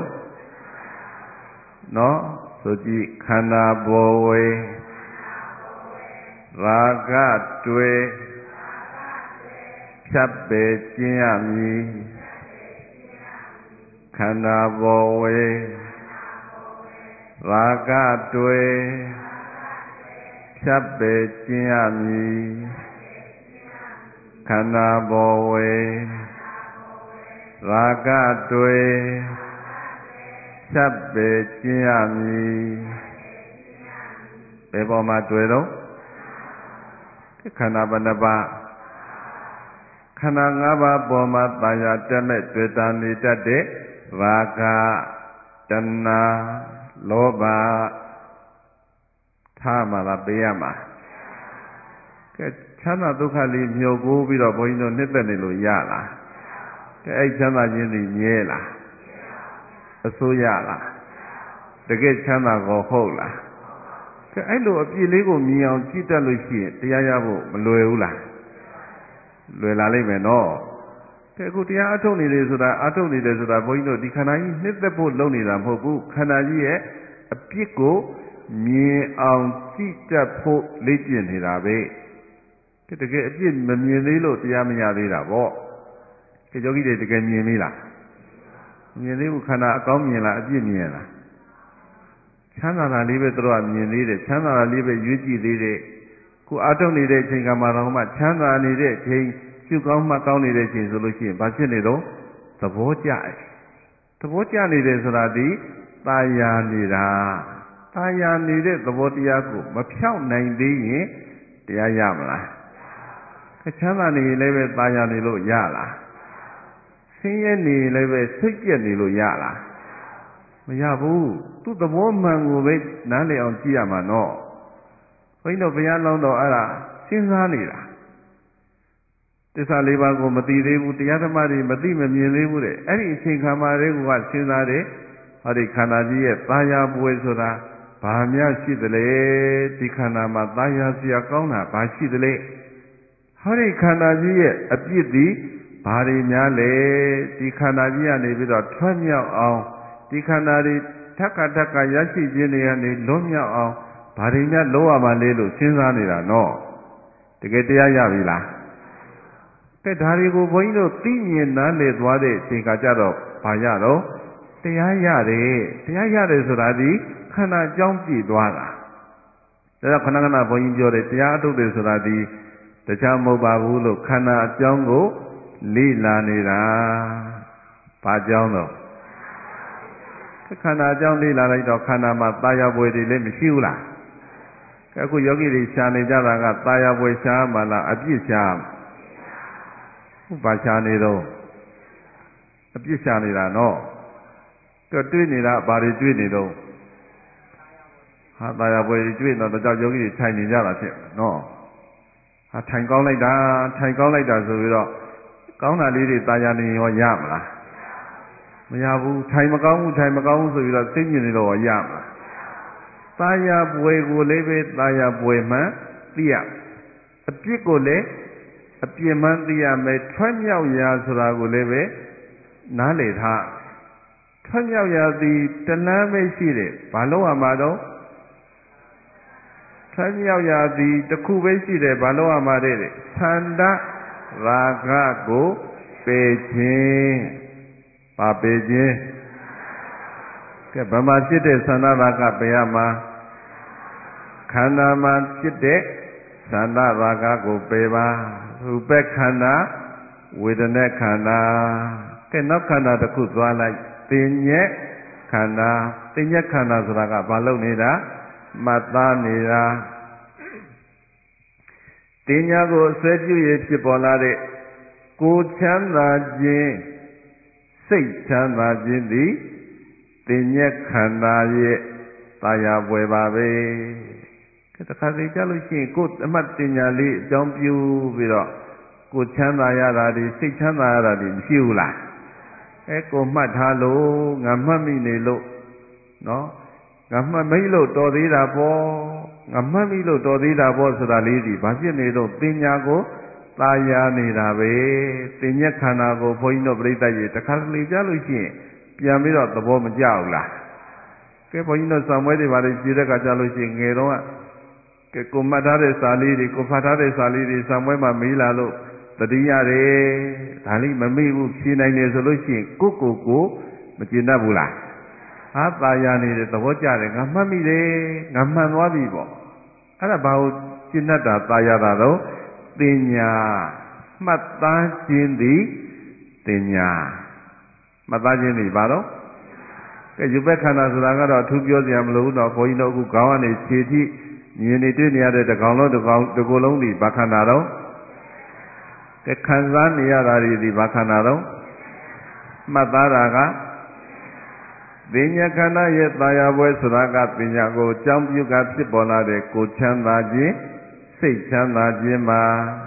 Speaker 1: နော်ဆိုကြည့်ခန္ဓာဘောဝေရာဂတွေ့ဖြတ်ပေကျင့်ရမည်ခန္ဓာဘောဝေရာဂတွေ့ဖြတ်ပေကျင့်ရမည်ခန္ဓာဘောဝေရာဂတွေ့ဖြတ်ပေကျင့်ရမည်ဘယ်ပေါ်မှာတွေ့တော့ခန္ဓာဘယ်နှပါးခန္ဓာ၅ပါးပေါ်မှာတာယာတက်မဲ့တွေ့တာနေတတ်တဲ့ရာဂတဏှာလောဘထားမှလားပေးရမှာကဲချမ်းသာဒုက္ခလေးမျှော်ကိုပြီးတော့ဘုန်းကြီးတို့နှစ်သက်နေလို့ရလားကဲအဲ့ချမ်းသာခြင်းသည်မြဲလားအစိုးရလားတကယ်ချမ်းသာကောဟုတ်လားကဲအဲ့လိုအပြည့်လေးကိုမြင်အောင်ကြည့်တတ်လို့ရှိရင်တရားရဖို့မလွယ်ဘူးလားလွယ်လာလိမ့်မယ်နော်ကဲအခုတရားအထုတ်နေတယ်ဆိုတာအထုတ်နေတယ်ဆိုတာဘုန်းကြီးတို့ဒီခန္ဓာကြီးနှစ်သက်ဖို့လုပ်နေတာမဟုတ်ဘူးခန္ဓာကြီးရဲ့အပြစ်ကိုမြင်အောင်ကြည့်တတ်ဖို့လေ့ကျင့်နေတာပဲကဲတကယ်အပြစ်မမြင်သေးလို့တရားမရသေးတာပေါ့ကဲယောဂီတွေတကယ်မြင်သေးလားမြင်သေးဘူးခန္ဓာအကောင်းမြင်လားအပြစ်မြင်လားချမ်းသာတာလေးပဲသူတို့ကမြင်သေးတယ်ချမ်းသာတာလေးပဲရွေးကြည့်သေးတယ်ကိုအထုတ်နေတဲ့အချိန်ကမှတော့မှချမ်းသာနေတဲ့အချိန်ရှုကောင်းမှကောင်းနေတဲ့အချိန်ဆိုလို့ရှိရင်ဘာဖြစ်နေတော့သဘောကျတယ်သဘောကျနေတယ်ဆိုတာဒီตาယာနေတာตาယာနေတဲ့သဘောတရားကိုမဖြောင့်နိုင်သေးရင်တရားရမလားချမ်းသာနေရင်လည်းပဲตาယာနေလို့ရလားဆင်းရဲနေရင်လည်းပဲစိတ်ပြက်နေလို့ရလားမရဘူးသူ့သဘောမှန်ကိုပဲနားလည်အောင်ကြည့်ရမှာနော်ဘုန်းကြီးတို့ဘုရားလောင်းတော်အဲ့ဒါစဉ်းစားနေတာသစ္စာလေးပါးကိုမသိသေးဘူးတရားဓမ္မတွေမသိမမြင်သေးဘူးတဲ့အဲ့ဒီအချိန်ခါမှာလေးကစဉ်းစားတယ်ဟောဒီခန္ဓာကြီးရဲ့ตาယာပွဲဆိုတာဘာများရှိသလဲဒီခန္ဓာမှာตาယာစရာကောင်းတာဘာရှိသလဲဟောဒီခန္ဓာကြီးရဲ့အပြစ်သည်ဘာတွေများလဲဒီခန္ဓာကြီးကနေပြီးတော့ထွတ်မြောက်အောင်ဒီခန္ဓာတွေထက်ကထက်ကရရှိခြင်းတွေကနေလွတ်မြောက်အောင်ဘာတွေများလုပ်ရမှာလဲလို့စဉ်းစားနေတာနော်တကယ်တရားရပြီလားကဲဒါတွေကိုဘုန်းကြီးတို့သိမြင်နားလည်သွားတဲ့အချိန်ကကြတော့ဘာရတော့တရားရတယ်တရားရတယ်ဆိုတာဒီခန္ဓာအကြောင်းပြည့်သွားတာဒါကြောင့်ခဏခဏဘုန်းကြီးပြောတယ်တရားအထုတ်တယ်ဆိုတာဒီတခြားမဟုတ်ပါဘူးလို့ခန္ဓာအကြောင်းကိုလေ့လာနေတာဘာကြောင်းတော့ခန္ဓာအကြောင်းလေ့လာလိုက်တော့ခန္ဓာမှာตาယာပွေတွေလည်းမရှိဘူးလားအခုယောဂီတွေရှားနေကြတာကตาယာပွေရှားမှလားအပြစ်ရှားဟုတ်ပါရှားနေတော့အပြစ်ရှားနေတာနော်တော့တွေးနေတာဘာတွေတွေးနေတော့ဟာตาယာပွေတွေတွေးတော့တကြောက်ယောဂီတွေထိုင်နေကြတာဖြစ်နော်ဟာထိုင်ကောင်းလိုက်တာထိုင်ကောင်းလိုက်တာဆိုပြီးတော့ကောင်းတာလေးတွေตาယာနေရောရမလားမရဘူးထိုင်မကောင်းဘူးထိုင်မကောင်းဘူးဆိုပြီးတော့သိမြင်နေတော့ရမှာตาယာပွေကိုလည်းပဲตาယာပွေမှန်သိရအပြစ်ကိုလည်းအပြစ်မှန်သိရမယ်ထွက်မြောက်ရာဆိုတာကိုလည်းပဲနားလည်ထားထွက်မြောက်ရာသည်တလန်းပဲရှိတယ်ဘာလို့ရမှာတော့ထွက်မြောက်ရာသည်တစ်ခုပဲရှိတယ်ဘာလို့ရမှာတဲ့သန္တရာဂကိုပယ်ခြင်းပါပေခြင်းကဲဗမာဖြစ်တဲ့သန္တာရာဂပယ်ရမှာခန္ဓာမှာဖြစ်တဲ့သန္တာရာဂကိုပယ်ပါရူပခန္ဓာဝေဒနာခန္ဓာကဲနောက်ခန္ဓာတစ်ခုသွားလိုက်သင်ညက်ခန္ဓာသင်ညက်ခန္ဓာဆိုတာကဘာလို့နေတာမှတ်သားနေတာတင်ညာကိုအစွဲပြုရဖြစ်ပေါ်လာတဲ့ကိုယ်ချမ်းသာခြင်းစိတ်ချမ်းသာခြင်းသည်တင်ညက်ခန္ဓာရဲ့တာယာပွဲပါပဲကဲတခါတည်းကြလို့ရှိရင်ကိုယ်အမှတ်တင်ညာလေးအကြောင်းပြုပြီးတော့ကိုယ်ချမ်းသာရတာဒီစိတ်ချမ်းသာရတာဒီမရှိဘူးလားအဲကိုမှတ်ထားလို့ငါမှတ်မိနေလို့နော်ငါမှတ်မိလို့တော်သေးတာပေါ့ငါမှတ်မိလို့တော်သေးတာပေါ့ဆိုတာလေးဒီဘာဖြစ်နေတော့တင်ညာကိုตาယာနေတာပဲတင်ညက်ခန္ဓာကိုဘုန်းကြီးတို့ပြိဿကြီးတခါတလေကြားလို့ရှိရင်ပြန်ပြီးတော့သဘောမကျဘူးလားကဲဘုန်းကြီးတို့ဆောင်ပွဲတွေပါလေကြည့်တဲ့အခါကြားလို့ရှိရင်ငယ်တော့ကဲကိုမှတ်ထားတဲ့စာလေးတွေကိုဖတ်ထားတဲ့စာလေးတွေဆောင်ပွဲမှာမေးလာလို့တတိရတယ်ဒါလေးမမေ့ဘူးဖြေနိုင်တယ်ဆိုလို့ရှိရင်ကိုကိုကိုမကျေနပ်ဘူးလားဟာตาယာနေတဲ့သဘောကျတယ်ငါမှတ်မိတယ်ငါမှန်သွားပြီပေါ့အဲ့ဒါဘာကိုကျေနပ်တာตาယာတာတော့တင်ညာမှတ်သားခြင်းသည်တင်ညာမှတ်သားခြင်းသည်ဘာတော့ကဲယူပက်ခန္ဓာဆိုတာကတော့အထူးပြောစရာမလိုဘူးတော့ဘုန်းကြီးတို့အခုခေါင်းကနေခြေထိမြင်နေတွေ့နေရတဲ့တကောင်လုံးတကောင်တကိုယ်လုံးဒီဘာခန္ဓာတော့ကဲခံစားနေရတာဒီဘာခန္ဓာတော့မှတ်သားတာကတင်ညာခန္ဓာရဲ့တာယာပွဲဆိုတာကတင်ညာကိုအကြောင်းပြုကဖြစ်ပေါ်လာတဲ့ကိုယ်ချမ်းသာခြင်းစိတ်ချမ်းသာခြင်းမှာ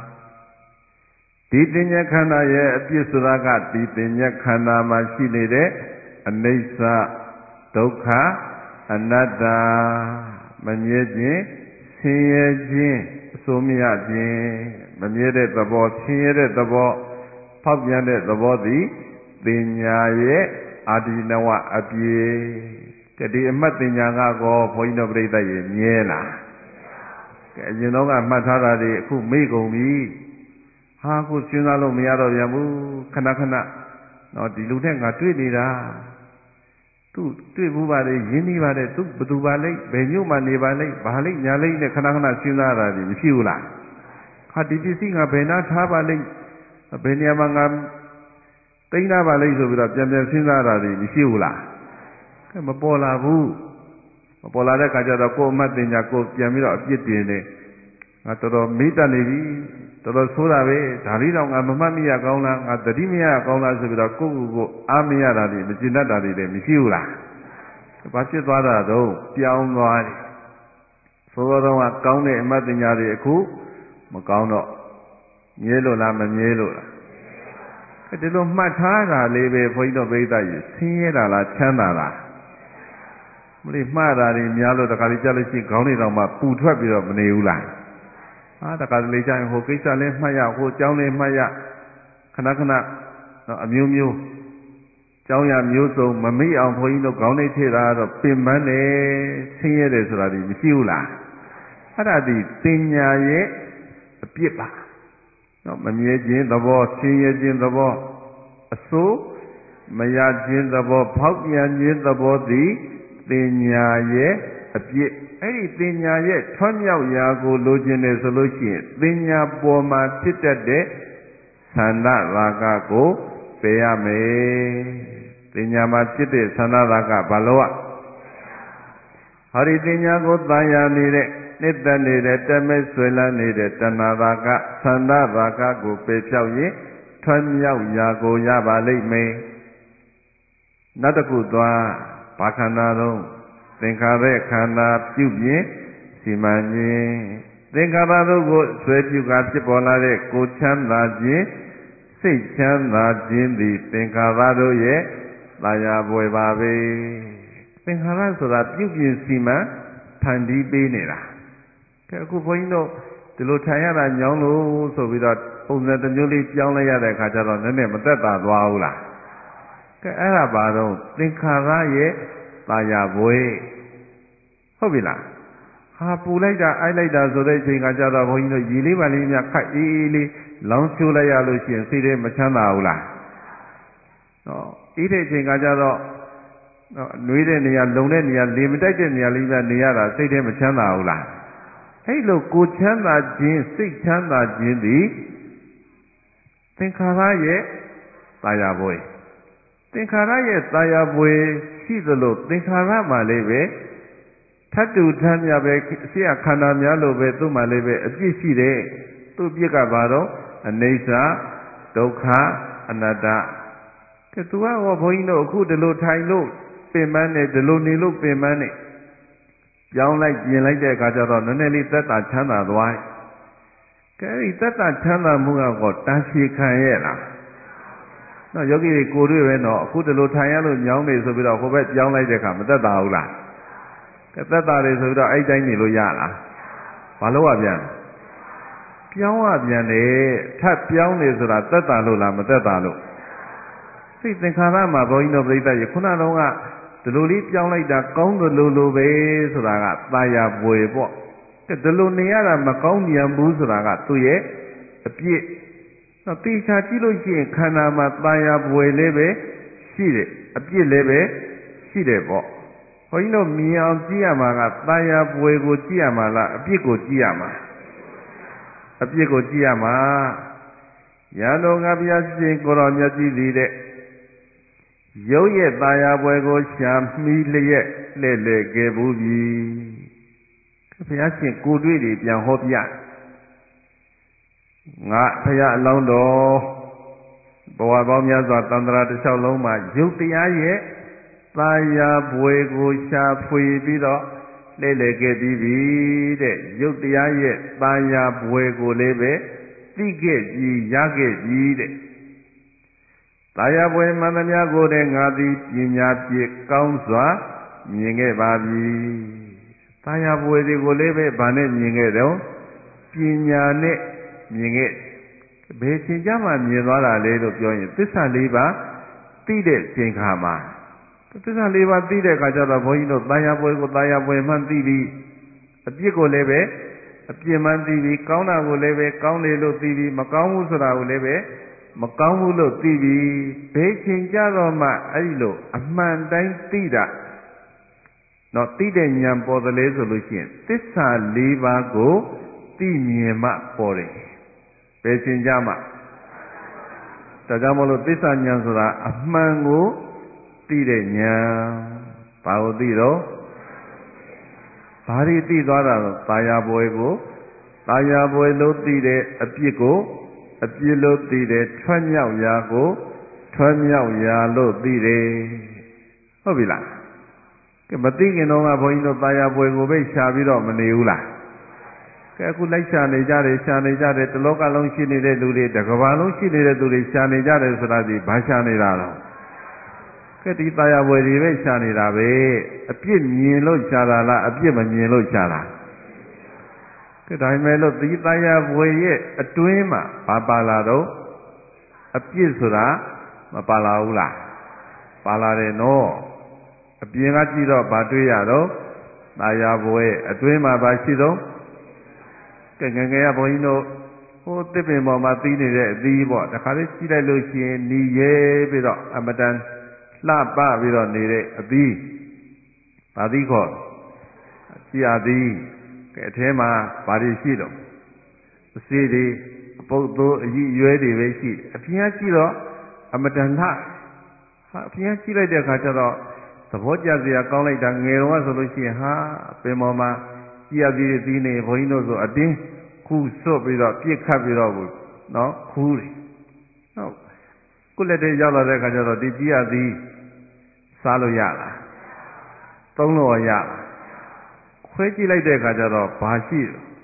Speaker 1: ဒီတင်ညာခန္ဓာရဲ့အပြစ်ဆိုတာကဒီတင်ညာခန္ဓာမှာရှိနေတဲ့အနိစ္စဒုက္ခအနတ္တမမြဲခြင်းဆင်းရဲခြင်းအစိုးမရခြင်းမမြဲတဲ့သဘောဆင်းရဲတဲ့သဘောဖောက်ပြန်တဲ့သဘောသည်တင်ညာရဲ့အာဒီနဝအပြေကဒီအမှတ်တင်ညာကကောဘုန်းကြီးတို့ပြိဿရေမြဲလားကဲအရင်တော့ကမှတ်ထားတာတွေအခုမေ့ကုန်ပြီဟာခုစဉ်းစားလို့မရတော့ပြန်ဘူးခဏခဏတော့ဒီလူနဲ့ငါတွေ့နေတာသူတွေ့ဘူးပါလေရင်းနှီးပါလေသူဘသူပါလိမ့်ဘယ်မြို့မှနေပါလိမ့်ဘာလိမ့်ညာလိမ့်နဲ့ခဏခဏစဉ်းစားတာဒီမရှိဘူးလားဟာဒီပစ္စည်းငါဘယ်နာထားပါလိမ့်ဘယ်နေရာမှာငါသိနာပါလိမ့်ဆိုပြီးတော့ပြန်ပြန်စဉ်းစားတာဒီမရှိဘူးလားကဲမပေါ်လာဘူးမပေါ်လာတဲ့ခါကျတော့ကိုယ်အမှတ်တင်ညာကိုပြန်ပြီးတော့အပြစ်တင်နေငါတော်တော်မေ့တတ်နေပြီတော်တော်ဆိုးတာပဲဒါလေးတော့ငါမမှတ်မိရကောင်းလားငါသတိမရကောင်းလားဆိုပြီးတော့ကိုယ့်ကိုယ်ကိုအားမရတာတွေမကျင်တတ်တာတွေလည်းမရှိဘူးလားဘာဖြစ်သွားတာတော့ပြောင်းသွားတယ်ဆိုတော့ကကောင်းတဲ့အမှတ်တင်ညာတွေအခုမကောင်းတော့မြဲလို့လားမမြဲလို့လားဒီလိုမှတ်ထားတာလေးပဲဘုန်းကြီးတို့ပြိဿကြီးဆင်းရဲတာလားချမ်းသာလားမလို့မှားတာတွေများလို့တခါလေးကြားလို့ရှိရင်ခေါင်းတွေတော့မှပူထွက်ပြီးတော့မနေဘူးလားဟာတခါတလေကျရင်ဟိုကိစ္စလေးမှတ်ရဟိုအကြောင်းလေးမှတ်ရခဏခဏတော့အမျိုးမျိုးကြောင်းရမျိုးစုံမမိအောင်ဘုန်းကြီးတို့ခေါင်းနဲ့ထည့်တာတော့ပင်ပန်းတယ်ဆင်းရဲတယ်ဆိုတာဒီမရှိဘူးလားအဲ့ဒါဒီတင်ညာရဲ့အပြစ်ပါနော်မမြဲခြင်းသဘောဆင်းရဲခြင်းသဘောအဆိုးမရခြင်းသဘောဖောက်ပြန်ခြင်းသဘောသည်တင်ညာရဲ့အပြစ်အဲ့ဒီတင်ညာရဲ့ထွန်းမြောက်ရာကိုလိုချင်တယ်ဆိုလို့ရှိရင်တင်ညာပေါ်မှာဖြစ်တတ်တဲ့သန္ဓရာဂကိုပယ်ရမယ်တင်ညာမှာဖြစ်တဲ့သန္ဓရာဂဘာလို့อ่ะဟောဒီတင်ညာကိုတန်ရာနေတဲ့နှစ်သက်နေတဲ့တမဲဆွေလန်းနေတဲ့တဏှာရာဂသန္ဓရာဂကိုပယ်ဖြောက်ရင်ထွန်းမြောက်ရာကိုရပါလိမ့်မယ်နောက်တစ်ခုသွားဘာခန္ဓာတော့သင်္ခါရခန္ဓာပြုပြင်စီမံခြင်းသင်္ခါရတို့ကိုဆွဲပြုကဖြစ်ပေါ်လာတဲ့ကိုယ်ချမ်းသာခြင်းစိတ်ချမ်းသာခြင်းသည်သင်္ခါရတို့ရဲ့သာယာပွေပါပဲသင်္ခါရဆိုတာပြုပြင်စီမံဖန်တီးပေးနေတာကဲအခုဘုန်းကြီးတို့ဒီလိုထိုင်ရတာညောင်းလို့ဆိုပြီးတော့ပုံစံတစ်မျိုးလေးပြောင်းလိုက်ရတဲ့အခါကျတော့နည်းနည်းမသက်သာသွားဘူးလားကဲအဲ့ဒါပါတော့သင်္ခါရရဲ့သာယာပွေဟုတ်ပြီလားဟာပူလိုက်တာအိုက်လိုက်တာဆိုတဲ့အချိန်ကကြတော့ဘုန်းကြီးတို့ရေလေးပါလေးများခတ်အေးအေးလေးလောင်းချိုးလိုက်ရလို့ရှိရင်စိတ်ထဲမချမ်းသာဘူးလားဟောအေးတဲ့အချိန်ကကြတော့နှွေးတဲ့နေရာလုံတဲ့နေရာလေမတိုက်တဲ့နေရာလေးများနေရတာစိတ်ထဲမချမ်းသာဘူးလားအဲ့လိုကိုချမ်းသာခြင်းစိတ်ချမ်းသာခြင်းသည်သင်္ခါရရဲ့သာယာပွေသင်္ခါရရဲ့သာယာပွေရှိသလိုသင်္ခါရမှာလည်းပဲထတ်တူထမ်းမြပဲအရှိအခန္ဓာများလို့ပဲသူ့မှာလည်းပဲအပြစ်ရှိတယ်သူ့အပြစ်ကဘာတော့အနိစ္စဒုက္ခအနတ္တကဲသူကဟောဘုန်းကြီးတို့အခုဒီလိုထိုင်လို့ပင်ပန်းနေဒီလိုနေလို့ပင်ပန်းနေပြောင်းလိုက်ပြင်လိုက်တဲ့အခါကျတော့နည်းနည်းလေးသက်သာချမ်းသာသွားကဲဒီသက်သာချမ်းသာမှုကတော့တန်ရှည်ခံရဲ့လားနော်ယောဂီတွေကိုတွေ့ပဲတော့အခုဒီလိုထိုင်ရလို့ညောင်းနေဆိုပြီးတော့ဟိုဘက်ပြောင်းလိုက်တဲ့အခါမသက်သာဘူးလားကဲသက်သာတယ်ဆိုပြီးတော့အဲ့တိုင်းနေလို့ရလားဘာလို့ရပြန်ပြောင်းရပြန်တယ်ထပ်ပြောင်းနေဆိုတာသက်သာလို့လားမသက်သာလို့စိတ်သင်္ခါရမှာဘုန်းကြီးတို့ပြိဿရေခုနကတော့ကဒီလိုလေးပြောင်းလိုက်တာကောင်းတယ်လို့လို့ပဲဆိုတာကသာယာပွေပေါ့ကဲဒီလိုနေရတာမကောင်းမြန်ဘူးဆိုတာကသူ့ရဲ့အပြစ်တော့တေချာကြည့်လို့ရှိရင်ခန္ဓာမှာသာယာပွေလေးပဲရှိတယ်အပြစ်လည်းပဲရှိတယ်ပေါ့ဘုန်းကြီးတို့မြင်အောင်ကြည့်ရမှာကသာယာပွေကိုကြည့်ရမှာလားအပြစ်ကိုကြည့်ရမှာအပြစ်ကိုကြည့်ရမှာရန်တော်ကဘုရားရှင်ကိုတော်မြတ်ကြီးသည်တဲ့ရုပ်ရဲ့သာယာပွေကိုရှာမိလျက်လှဲ့လှဲ့ခဲ့ဘူးပြီဘုရားရှင်ကိုတွေ့တွေပြန်ဟောပြငါဘုရားအလောင်းတော်ဘဝပေါင်းများစွာတန်ត្រာတစ်လျှောက်လုံးမှာရုပ်တရားရဲ့သာယာပွေကိုရှာဖွေပြီးတော့လှည့်လည်ခဲ့ပြီးပြီတဲ့ရုပ်တရားရဲ့သာယာပွေကိုလည်းပဲသိခဲ့ပြီးရခဲ့ပြီးတဲ့သာယာပွေမှန်သမျှကိုတဲ့ငါသည်ပညာဖြင့်ကောင်းစွာမြင်ခဲ့ပါပြီသာယာပွေတွေကိုလည်းပဲဗာနဲ့မြင်ခဲ့တော့ပညာနဲ့မြင်ခဲ့ဘယ်ချိန်ကြမှမြင်သွားတာလဲလို့ပြောရင်သစ္စာလေးပါးသိတဲ့ချိန်ခါမှာသစ္စာလေးပါးသိတဲ့အခါကျတော့ဘုန်းကြီးတို့သာယာပွဲကိုသာယာပွဲမှန်းသိပြီးအပြစ်ကိုလည်းပဲအပြစ်မှန်းသိပြီးကောင်းတာကိုလည်းပဲကောင်းတယ်လို့သိပြီးမကောင်းဘူးဆိုတာကိုလည်းပဲမကောင်းဘူးလို့သိပြီးဘယ်ချိန်ကြတော့မှအဲ့ဒီလိုအမှန်တိုင်းသိတာတော့သိတဲ့ဉာဏ်ပေါ်တယ်လေဆိုလို့ရှိရင်သစ္စာလေးပါးကိုသိမြင်မှပေါ်တယ်ဘယ်ချိန်ကြမှဒါကြောင့်မလို့သစ္စာဉာဏ်ဆိုတာအမှန်ကိုသိတဲ့ဉာဏ်ဘာကိုသိတော့ဘာတွေသိသွားတာတော့သာယာပွဲကိုသာယာပွဲလို့သိတဲ့အပြစ်ကိုအပြစ်လို့သိတယ်ထွက်မြောက်ရာကိုထွက်မြောက်ရာလို့သိတယ်ဟုတ်ပြီလားကဲမသိခင်တော့ကဘုန်းကြီးတို့သာယာပွဲကိုပဲရှာပြီးတော့မနေဘူးလားကဲအခုလိုက်ရှာနေကြတယ်ရှာနေကြတယ်တလောကလုံးရှိနေတဲ့လူတွေတကဘာလုံးရှိနေတဲ့သူတွေရှာနေကြတယ်ဆိုတာဒီဘာရှာနေတာတော့ကဲဒီသာယာပွဲတွေပဲရှာနေတာပဲအပြစ်မြင်လို့ရှာတာလားအပြစ်မမြင်လို့ရှာတာကဲဒါပေမဲ့လို့ဒီသာယာပွဲရဲ့အတွင်းမှာဘာပါလာတော့အပြစ်ဆိုတာမပါလာဘူးလားပါလာတယ်နော်အပြင်ကကြည့်တော့ဘာတွေ့ရတော့သာယာပွဲအတွင်းမှာဘာရှိတော့ကဲငငယ်ကဘုန်းကြီးတို့ဟိုတစ်ပင်ပေါ်မှာသီးနေတဲ့အသီးပေါ့တခါလေးကြည့်လိုက်လို့ရှိရင်ညီရဲပြီးတော့အမတန်လှပပြီးတော့နေတဲ့အသီးဘာသီးခေါ်ကြည်ရသည်ကဲအထဲမှာဘာတွေရှိတော့အစေးတွေအပုပ်သိုးအကြီးရွယ်တွေပဲရှိအပြင်ကကြည့်တော့အမတန်လှဟာအပြင်ကကြည့်လိုက်တဲ့အခါကျတော့သဘောကျစရာကောင်းလိုက်တာငယ်တော့ဆိုလို့ရှိရင်ဟာပင်ပေါ်မှာကြည်ရသည်သီးနေဘုန်းကြီးတို့ဆိုအတင်းခုစွတ်ပြီးတော့ပြစ်ခတ်ပြီးတော့နော်ခူးတယ်ဟုတ်ခုလက်တည်းရောက်လာတဲ့အခါကျတော့ဒီကြည်ရသည်စားလို့ရလားသုံးလို့ရလားခွဲကြည့်လိုက်တဲ့အခါကျတော့ဘာရှိ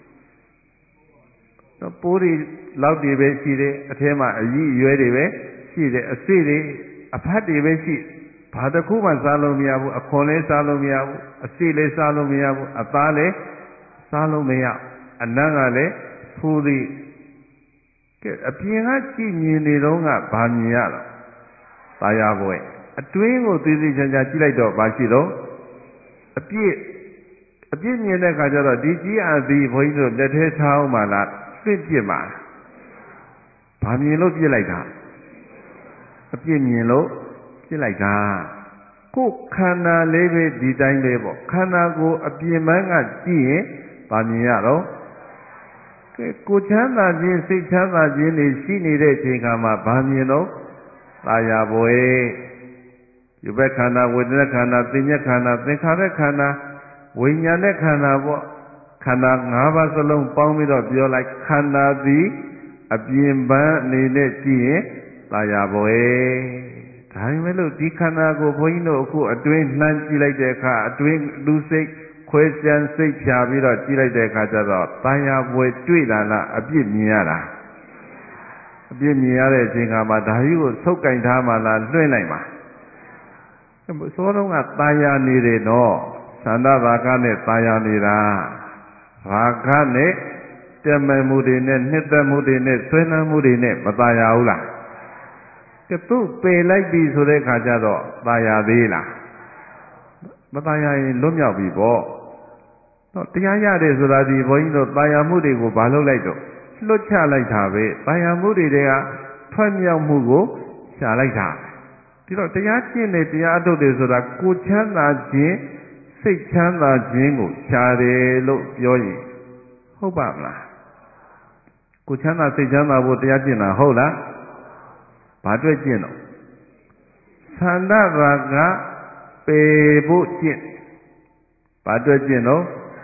Speaker 1: တော့ပိုးတွေလောက်တွေပဲရှိတယ်အထဲမှာအကြီးအရွယ်တွေပဲရှိတယ်အစေ့တွေအဖတ်တွေပဲရှိဘာတစ်ခုမှစားလို့မရဘူးအခွန်လည်းစားလို့မရဘူးအစေ့လည်းစားလို့မရဘူးအသားလည်းစားလို့မရအနံ့ကလည်းသိုးသည်ကဲအပြင်ကကြည့်မြင်နေတော့ကဘာမြင်ရတော့သာယာပွဲအတွင်းကိုသိသိချာချာကြည့်လိုက်တော့ဘာရှိတော့အပြစ်အပြစ်မြင်တဲ့အခါကျတော့ဒီကြီးအသည်ဘုန်းကြီးတို့လက်ထဲထားအောင်မလားလွင့်ပြစ်မှာဘာမြင်လို့ပြစ်လိုက်တာအပြစ်မြင်လို့ပြစ်လိုက်တာကိုယ်ခန္ဓာလေးပဲဒီတိုင်းပဲပေါ့ခန္ဓာကိုယ်အပြင်ပန်းကကြည့်ရင်ဘာမြင်ရတော့ကဲကိုယ်ချမ်းသာခြင်းစိတ်ချမ်းသာခြင်းတွေရှိနေတဲ့ချိန်ခါမှာဘာမြင်တော့သာယာပွဲဒီဘက်ခန္ဓာဝေဒနာခန္ဓာသင်္ညက်ခန္ဓာသင်္ခါရခန္ဓာဝိညာဉ်နဲ့ခန္ဓာပေါ့ခန္ဓာ၅ပါးစလုံးပေါင်းပြီးတော့ပြောလိုက်ခန္ဓာသည်အပြင်ပန်းအနေနဲ့ကြည့်ရင်သာယာပွဲဒါပေမဲ့လို့ဒီခန္ဓာကိုဘုန်းကြီးတို့အခုအတွင်းလှမ်းကြည့်လိုက်တဲ့အခါအတွင်းလူစိတ်ခွဲစမ်းစိတ်ဖြာပြီးတော့ကြည့်လိုက်တဲ့အခါကျတော့သာယာပွဲတွေ့လာလားအပြစ်မြင်ရတာအပြစ်မြင်ရတဲ့အချိန်ခါမှာဒါကြီးကိုဆုပ်ကင်ထားမှလားလွှင့်လိုက်မှာစောတော့ကသာယာနေတယ်နော်သန္တာဘာကနဲ့သာယာနေတာဘာကနဲ့တမန်မှုတွေနဲ့နှစ်သက်မှုတွေနဲ့ဆွေးနွေးမှုတွေနဲ့မသာယာဘူးလားကသူ့ပယ်လိုက်ပြီဆိုတဲ့ခါကျတော့သာယာသေးလားမသာယာရင်လွတ်မြောက်ပြီပေါ့တော့တရားရတယ်ဆိုတာဒီဘုန်းကြီးတို့သာယာမှုတွေကိုဘာလုပ်လိုက်တော့လွတ်ချလိုက်တာပဲသာယာမှုတွေကထွက်မြောက်မှုကိုရှာလိုက်တာဒီတော့တရားကျင့်တဲ့တရားအထုတ်တယ်ဆိုတာကိုချမ်းသာခြင်းစိတ်ချမ်းသာခြင်းကိုရှားတယ်လို့ပြောရင်ဟုတ်ပါမလားကိုချမ်းသာစိတ်ချမ်းသာဖို့တရားကျင့်တာဟုတ်လားဘာတွေ့ကျင့်တော့သန္တာရာကပယ်ဖို့ကျင့်ဘာတွေ့ကျင့်တော့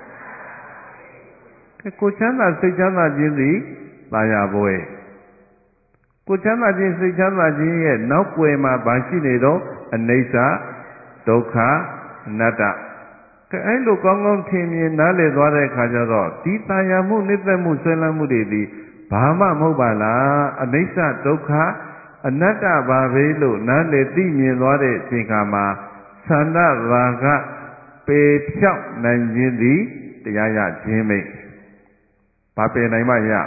Speaker 1: ကိုချမ်းသာစိတ်ချမ်းသာခြင်းသည်သာယာပွဲကိုချမ်းသာခြင်းစိတ်ချမ်းသာခြင်းရဲ့နောက်ွယ်မှာဘာရှိနေတော့အနိစ္စဒုက္ခအနတ္တကဲအဲ့လိုကောင်းကောင်းထင်မြင်နားလည်သွားတဲ့အခါကျတော့ဒီตายာမှုနိစ္စမှုဆွဲလန်းမှုတွေဒီဘာမှမဟုတ်ပါလားအနိစ္စဒုက္ခအနတ္တပါပဲလို့နားလည်သိမြင်သွားတဲ့အချိန်ခါမှာသန္တရာဂပေဖြောက်နိုင်ခြင်းသည်တရားရခြင်းမိတ်ဘာပယ်နိုင်မှရ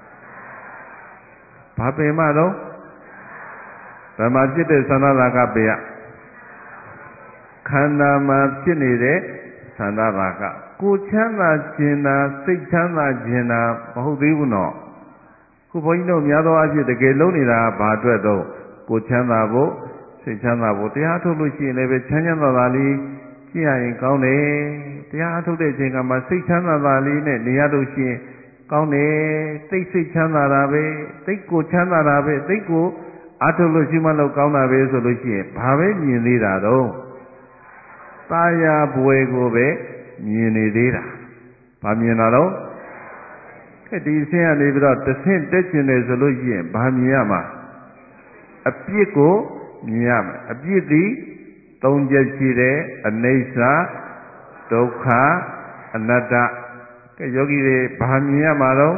Speaker 1: ဘာပယ်မှတော့ဓမ္မဖြစ်တဲ့သန္တရာဂပေရခန္ဓာမှာဖြစ်နေတဲ့သန္တရာဂကိုချမ်းသာခြင်းသာစိတ်ချမ်းသာခြင်းသာမဟုတ်သေးဘူးနော်ခုဘုန်းကြီးတို့များသောအားဖြင့်တကယ်လုံးနေတာဘာအတွက်တော့ကိုချမ်းသာဖို့စိတ်ချမ်းသာဖို့တရားထုတ်လို့ရှိရင်လည်းပဲချမ်းချမ်းသာသာလေးကြည့်ရရင်ကောင်းတယ်တရားအထုတ်တဲ့အချိန်ကမှစိတ်ချမ်းသာသာလေးနဲ့နေရလို့ရှိရင်ကောင်းတယ်သိစိတ်ချမ်းသာတာပဲသိကိုချမ်းသာတာပဲသိကိုအထုတ်လို့ရှိမှလို့ကောင်းတာပဲဆိုလို့ရှိရင်ဘာပဲမြင်သေးတာတော့ตายာဘွယ်ကိုပဲမြင်နေသေးတာဘာမြင်တာတော့ဒီအဆင်းကနေပြီးတော့တဆင့်တက်ကျင်တယ်ဆိုလို့ရှိရင်ဘာမြင်ရမှာအပြစ်ကိုမြင်ရမယ်အပြစ်သည်သုံးချက်ရှိတယ်အနိစ္စဒုက္ခအနတ္တကဲယောဂီတွေဘာမြင်ရမှာတော့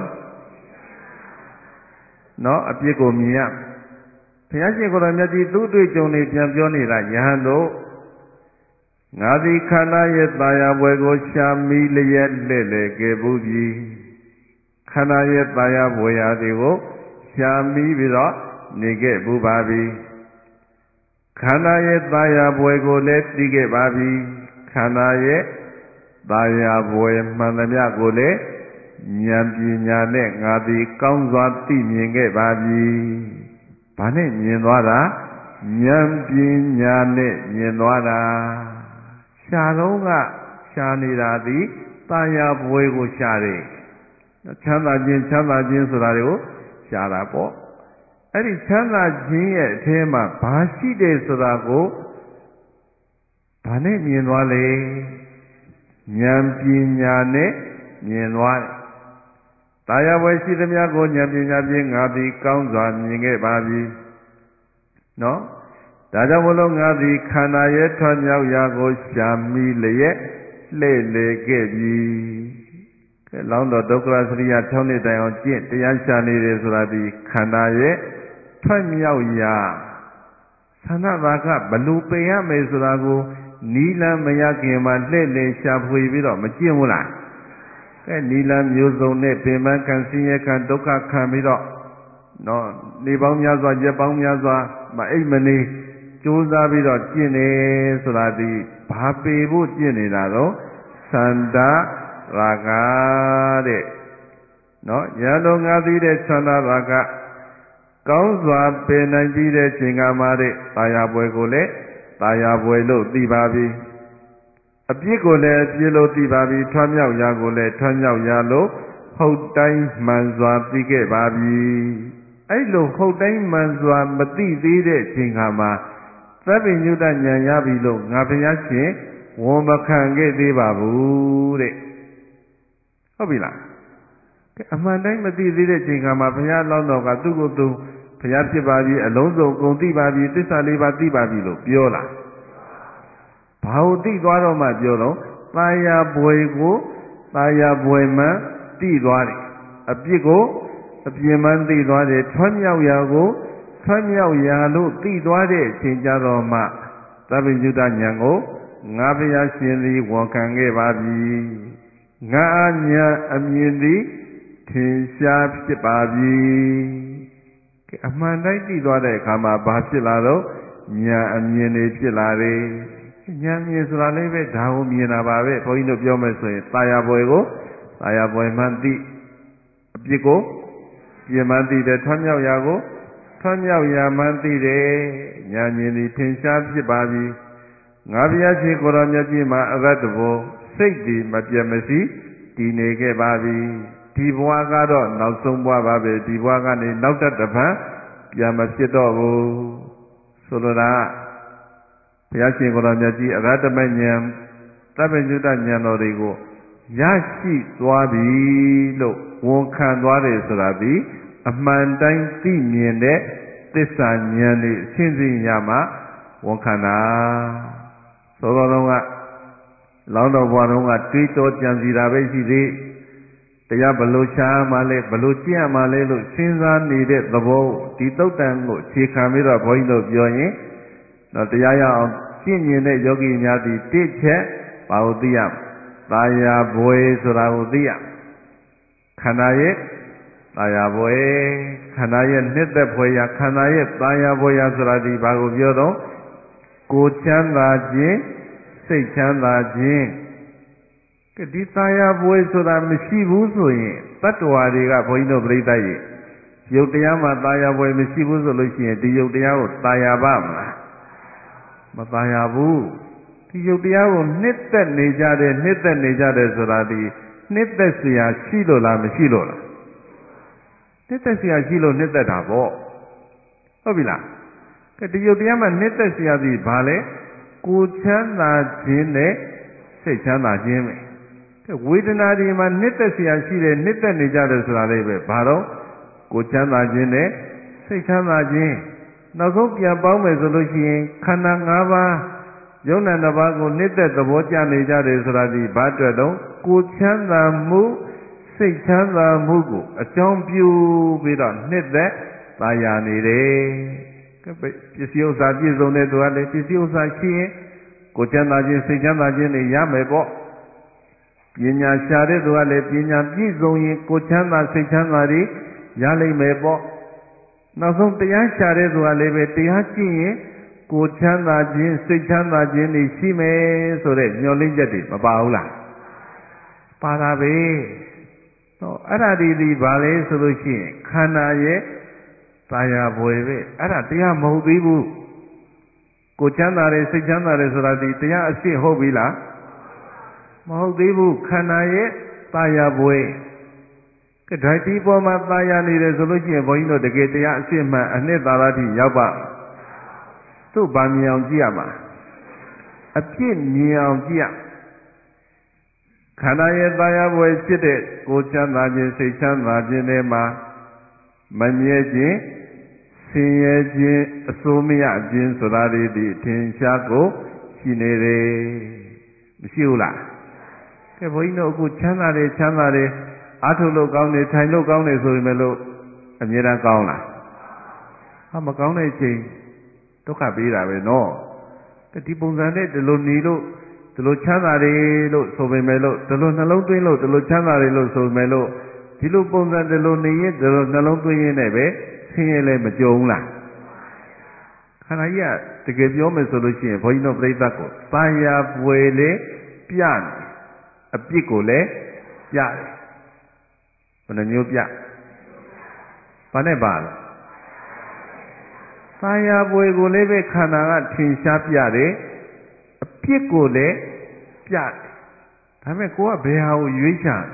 Speaker 1: နော်အပြစ်ကိုမြင်ရဘုရားရှင်ကိုယ်တော်မြတ်ကြီးသူ့အတွေ့အကြုံတွေပြန်ပြောနေတာယဟန်တို့ငါသည်ခန္ဓာရဲ့ตายာဘွယ်ကိုရှာမိလျက်လှဲ့လေခဲ့ဘူးပြီခန္ဓာရဲ့ตายာဘွယ်ရာတွေကိုရှာမိပြီးတော့နေခဲ့ဘူးပါပြီခန္ဓာရဲ့ตายာဘွယ်ကိုလည်းသိခဲ့ပါပြီခန္ဓာရဲ့ตายာဘွယ်မှန်သမျှကိုလည်းဉာဏ်ပညာနဲ့ငါသည်ကောင်းစွာသိမြင်ခဲ့ပါပြီဘာနဲ့မြင်သွားတာဉာဏ်ပညာနဲ့မြင်သွားတာရှာတော့ကရှာနေတာသည်ตายာဘွယ်ကိုရှာတယ်ချမ်းသာခြင်းချမ်းသာခြင်းဆိုတာတွေကိုရှာတာပေါ့အဲ့ဒီချမ်းသာခြင်းရဲ့အထဲမှာဘာရှိတယ်ဆိုတာကိုဘာနဲ့မြင်သွားလဲဉာဏ်ပညာနဲ့မြင်သွားတယ်။တရားဝယ်ရှိသမျှကိုဉာဏ်ပညာဖြင့်ငါသည်ကောင်းစွာမြင်ခဲ့ပါပြီ။နော်။ဒါကြောင့်မလို့ငါသည်ခန္ဓာရဲ့ထွံ့မြောက်ရာကိုရှာမိလျက်လှည့်လေခဲ့ပြီ။ကဲလောင်းတော်ဒုက္ခရစရိယ၆နှစ်တိုင်အောင်ကျင့်တရားရှာနေတယ်ဆိုတာဒီခန္ဓာရဲ့ထွံ့မြောက်ရာသန္ဓဘာကဘလို့ပင်ရမယ်ဆိုတာကိုနီလန်းမရခင်မှာလှည့်လည်ရှာဖွေပြီးတော့မကျင့်ဘူးလားကဲနီလန်းမျိုးစုံနဲ့ပင်ပန်းခံဆင်းရဲခံဒုက္ခခံပြီးတော့နော်နေပေါင်းများစွာရက်ပေါင်းများစွာမအိပ်မနေကြိုးစားပြီးတော့ကျင့်နေဆိုတာဒီဘာပေဖို့ကျင့်နေတာတော့သန္တာရာဂတဲ့နော်ရတော်ငါသိတဲ့သန္တာရာဂကောင်းစွာပင်နိုင်ပြီးတဲ့ချိန်ကမှတဲ့တာယာပွဲကိုလည်းတာယာပွဲလို့သိပါပြီအပြစ်ကိုလည်းအပြစ်လို့သိပါပြီထွံ့မြောက်ရာကိုလည်းထွံ့မြောက်ရာလို့ဟုတ်တိုင်းမှန်စွာသိခဲ့ပါပြီအဲ့လိုဟုတ်တိုင်းမှန်စွာမသိသေးတဲ့ချိန်ခါမှာသဗ္ဗညုတဉာဏ်ရပြီလို့ငါဘုရားရှင်ဝန်မခံခဲ့သေးပါဘူးတဲ့ဟုတ်ပြီလားအမှန်တိုင်းမသိသေးတဲ့ချိန်ခါမှာဘုရားလောင်းတော်ကသူ့ကိုယ်သူဘုရားဖြစ်ပါပြီအလုံးစုံကုန်သိပါပြီသစ္စာလေးပါးသိပါပြီလို့ပြောလာဘာလို့သိသွားတော့မှပြောတော့တာယာဘွယ်ကိုတာယာဘွယ်မှန်သိသွားတယ်အပြစ်ကိုအပြစ်မှန်သိသွားတယ်ထွံ့မြောက်ရာကိုထွံ့မြောက်ရာလို့သိသွားတဲ့အချိန်ကြတော့မှသဗ္ဗညုတဉာဏ်ကိုငါဘုရားရှင်သည်ဝန်ခံခဲ့ပါပြီငါအညာအမြင်သည်ထင်ရှားဖြစ်ပါပြီအမှန်တိုင်းသိသွားတဲ့အခါမှာဘာဖြစ်လာတော့ဉာဏ်အမြင်တွေဖြစ်လာတယ်ဉာဏ်မြင်ဆိုတာလည်းပဲဒါကိုမြင်တာပါပဲဘုန်းကြီးတို့ပြောမယ်ဆိုရင်တာယာပွဲကိုတာယာပွဲမှန်သိအပြစ်ကိုပြင်မှန်သိတယ်ထွံ့မြောက်ရာကိုထွံ့မြောက်ရာမှန်သိတယ်ဉာဏ်မြင်သည်ထင်ရှားဖြစ်ပါပြီငါဘုရားရှင်ကိုယ်တော်မြတ်ကြီးမှာအရတ္တဘောစိတ်ဒီမပြတ်မစီတည်နေခဲ့ပါပြီဒီဘဝကတော့နောက်ဆုံးဘဝပါပဲဒီဘဝကနေနောက်တတစ်ပံပြန်မဖြစ်တော့ဘူးဆိုလိုတာဘုရားရှင်ကိုယ်တော်မြတ်ကြီးအရဟတမဉာဏ်သဗ္ဗညုတဉာဏ်တော်တွေကိုရရှိသွားပြီလို့ဝန်ခံသွားတယ်ဆိုတာဒီအမှန်တိုင်းသိမြင်တဲ့သစ္စာဉာဏ်တွေအရှင်းရှင်းရမှဝန်ခံတာသောတော်တော်ကလောင်းတော်ဘွားတော်ကတွေးတောကြံစီတာပဲရှိသေးတရားဘလို့ရှားမှလဲဘလို့ကြည့်ရမှလဲလို့စဉ်းစားနေတဲ့သဘောဒီတုတ်တန်ကိုအခြေခံပြီးတော့ဘုန်းကြီးတို့ပြောရင်တော့တရားရအောင်ကျင့်မြင်တဲ့ယောဂီများသည်တစ်ချက်ဘာလို့သိရသာယာဘွယ်ဆိုတာကိုသိရခန္ဓာရဲ့သာယာဘွယ်ခန္ဓာရဲ့နှစ်သက်ဖွယ်ရာခန္ဓာရဲ့သာယာဘွယ်ရာဆိုတာဒီဘာကိုပြောတော့ကိုယ်ချမ်းသာခြင်းစိတ်ချမ်းသာခြင်းကဒီသာယာဘွယ်ဆိုတာမရှိဘူးဆိုရင်တတ္တဝါတွေကဘုန်းကြီးတို့ပြိဿရဲ့ရုပ်တရားမှာသာယာဘွယ်မရှိဘူးဆိုလို့ရှိရင်ဒီရုပ်တရားကိုသာယာပါမလားမသာယာဘူးဒီရုပ်တရားကိုနှစ်သက်နေကြတယ်နှစ်သက်နေကြတယ်ဆိုတာဒီနှစ်သက်เสียရှိလို့လားမရှိလို့လားနှစ်သက်เสียရှိလို့နှစ်သက်တာပေါ့ဟုတ်ပြီလားကဲဒီရုပ်တရားမှာနှစ်သက်เสียသည်ဘာလဲကိုယ်ချမ်းသာခြင်းနဲ့စိတ်ချမ်းသာခြင်းပဲကဲဝေဒနာတွေမှာနှစ်သက်เสียရှိတယ်နှစ်သက်နေကြတယ်ဆိုတာလေးပဲဘာတော့ကိုယ်ချမ်းသာခြင်းနဲ့စိတ်ချမ်းသာခြင်းနောက်ဆုံးပြန်ပေါင်းမယ်ဆိုလို့ရှိရင်ခန္ဓာ၅ပါးယုံနာတစ်ပါးကိုနှစ်သက်သဘောကျနေကြတယ်ဆိုတာဒီဘာအတွက်တော့ကိုယ်ချမ်းသာမှုစိတ်ချမ်းသာမှုကိုအကြောင်းပြုပြီးတော့နှစ်သက်သာယာနေတယ်ကဲပစ္စည်းဥစ္စာပြည့်စုံတဲ့သူကလည်းပစ္စည်းဥစ္စာရှိရင်ကိုယ်ချမ်းသာခြင်းစိတ်ချမ်းသာခြင်းတွေရမယ်ပေါ့ပညာရှာတဲ့သူကလည်းပညာပြည့်စုံရင်ကိုယ်ချမ်းသာစိတ်ချမ်းသာတွေရလိမ့်မယ်ပေါ့နောက်ဆုံးတရားရှာတဲ့သူကလည်းပဲတရားကျင့်ရင်ကိုယ်ချမ်းသာခြင်းစိတ်ချမ်းသာခြင်းတွေရှိမယ်ဆိုတဲ့ညှော်လင့်ချက်တွေမပါဘူးလားပါတာပဲဟောအဲ့ဒါဒီဒီဘာလဲဆိုလို့ရှိရင်ခန္ဓာရဲ့သာယာဘွယ်ပဲအဲ့ဒါတရားမဟုတ်သေးဘူးကိုယ်ချမ်းသာတယ်စိတ်ချမ်းသာတယ်ဆိုတာဒီတရားအစစ်ဟုတ်ပြီလားမဟုတ်သေးဘူးခန္ဓာရဲ့သာယာဘွယ်ကဲဓာတ်ဒီပေါ်မှာသာယာနေတယ်ဆိုလို့ရှိရင်ဘုန်းကြီးတို့တကယ်တရားအစစ်မှန်အနှစ်သာရတိရောက်ပါသူ့ဗာမြင်အောင်ကြည့်ရမှာအပြစ်မြင်အောင်ကြည့်ရခန္ဓာရဲ့သာယာဘွယ်ဖြစ်တဲ့ကိုယ်ချမ်းသာခြင်းစိတ်ချမ်းသာခြင်းတွေမှာမမြဲခြင်းဆင်းရဲခြင်းအစိုးမရခြင်းဆိုတာတွေဒီထင်ရှားကိုရှိနေတယ်မရှိဘူးလားကဲဘုန်းကြီးတို့အခုချမ်းသာတယ်ချမ်းသာတယ်အားထုတ်လို့ကောင်းတယ်ထိုင်လို့ကောင်းတယ်ဆိုရင်လည်းအမြဲတမ်းကောင်းလားဟာမကောင်းတဲ့အချိန်ဒုက္ခပေးတာပဲနော်ဒီပုံစံနဲ့ဒီလိုနေလို့ဒီလိုချမ်းသာတယ်လို့ဆိုပေမဲ့လို့ဒီလိုနှလုံးသွင်းလို့ဒီလိုချမ်းသာတယ်လို့ဆိုပေမဲ့လို့ဒီလိုပုံစံဒီလိုနေရင်ဒီလိုနှလုံးသွင်းရင်းနဲ့ပဲဆင်းရဲလဲမကြုံဘူးလားခန္ဓာကြီးကတကယ်ပြောမယ်ဆိုလို့ရှိရင်ဘုန်းကြီးတို့ပြိဿကိုပါရာပွေလေပြနေအပြစ်ကိုလည်းပြတယ်ဘယ်နှမျိုးပြဘာနဲ့ပါလဲသာယာပွေကိုလည်းပဲခန္ဓာကထင်ရှားပြတယ်အပြစ်ကိုလည်းပြတယ်ဒါပေမဲ့ကိုကဘယ်ဟာကိုရွေးချယ်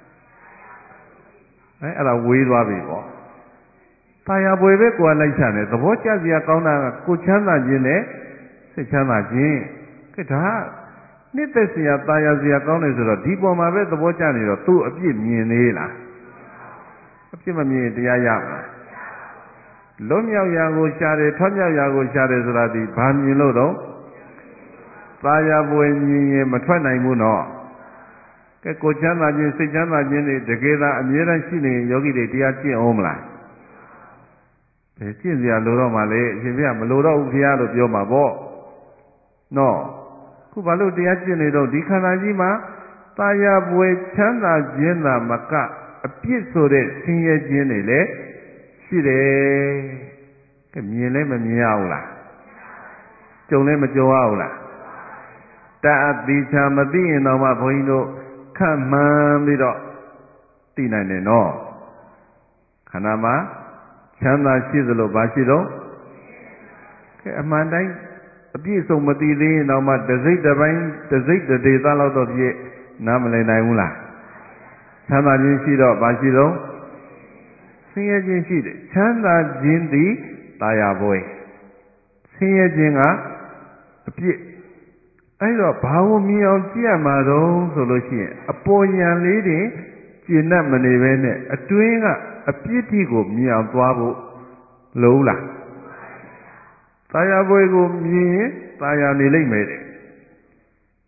Speaker 1: အဲအဲ့ဒါဝေးသွားပြီပေါ့သာယာပွေပဲကိုကလိုက်ချတယ်သဘောကျစရာကောင်းတာကကိုချမ်းသာခြင်းနဲ့စိတ်ချမ်းသာခြင်းကဲဒါနှစ်သက်စရာသာယာစရာကောင်းတယ်ဆိုတော့ဒီပေါ်မှာပဲသဘောကျနေတော့သူ့အပြစ်မြင်သေးလားအပြစ်မမြင်တရားရမလားလွတ်မြောက်ရာကိုရှားတယ်ထွတ်မြောက်ရာကိုရှားတယ်ဆိုတာဒီဘာမြင်လို့တော့သာယာပွေမြင်ရင်မထွက်နိုင်ဘူးနော်ကဲကိုချမ်းသာခြင်းစိတ်ချမ်းသာခြင်းတွေတကယ်သာအမြဲတမ်းရှိနေရင်ယောဂီတွေတရားကျင့်အောင်မလားဘယ်ကျင့်စရာလိုတော့မှလဲအရှင်ဘုရားမလိုတော့ဘူးဘုရားလို့ပြောမှာပေါ့နော်ခုဘာလို့တရားကျင့်နေတော့ဒီခန္ဓာကြီးမှာသာယာပွေချမ်းသာခြင်းသာမကအပြစ်ဆိုတဲ့ဆင်းရဲခြင်းတွေလည်းရှိတယ်ကဲမြင်လဲမမြင်ရဘူးလားကြုံလဲမကြုံရဘူးလားတအတိချာမသိရင်တော့မှဘုန်းကြီးတို့ခန့်မှန်းပြီးတော့သိနိုင်တယ်နော်ခန္ဓာမှာချမ်းသာရှိသလိုဘာရှိတော့ကဲအမှန်တိုင်းအပြည့်စုံမသိသေးရင်တော့မှတစိတ်တစ်ပိုင်းတစိတ်တစ်ဒေသလောက်တော့ပြည့်နားမလည်နိုင်ဘူးလားချမ်းသာခြင်းရှိတော့ဘာရှိတော့ဆင်းရဲခြင်းရှိတယ်ချမ်းသာခြင်းသည်သာယာဘွယ်ဆင်းရဲခြင်းကအပြစ်အဲ့တော့ဘာကိုမြင်အောင်ကြည့်ရမှာတော့ဆိုလို့ရှိရင်အပေါ်ဉာဏ်လေးတွေကျင့်တတ်မနေပဲနဲ့အတွင်းကအပြစ်တိကိုမြင်အောင်သွားဖို့လုံးလားသာယာဘွယ်ကိုမြင်ရင်သာယာနေလိမ့်မယ်တဲ့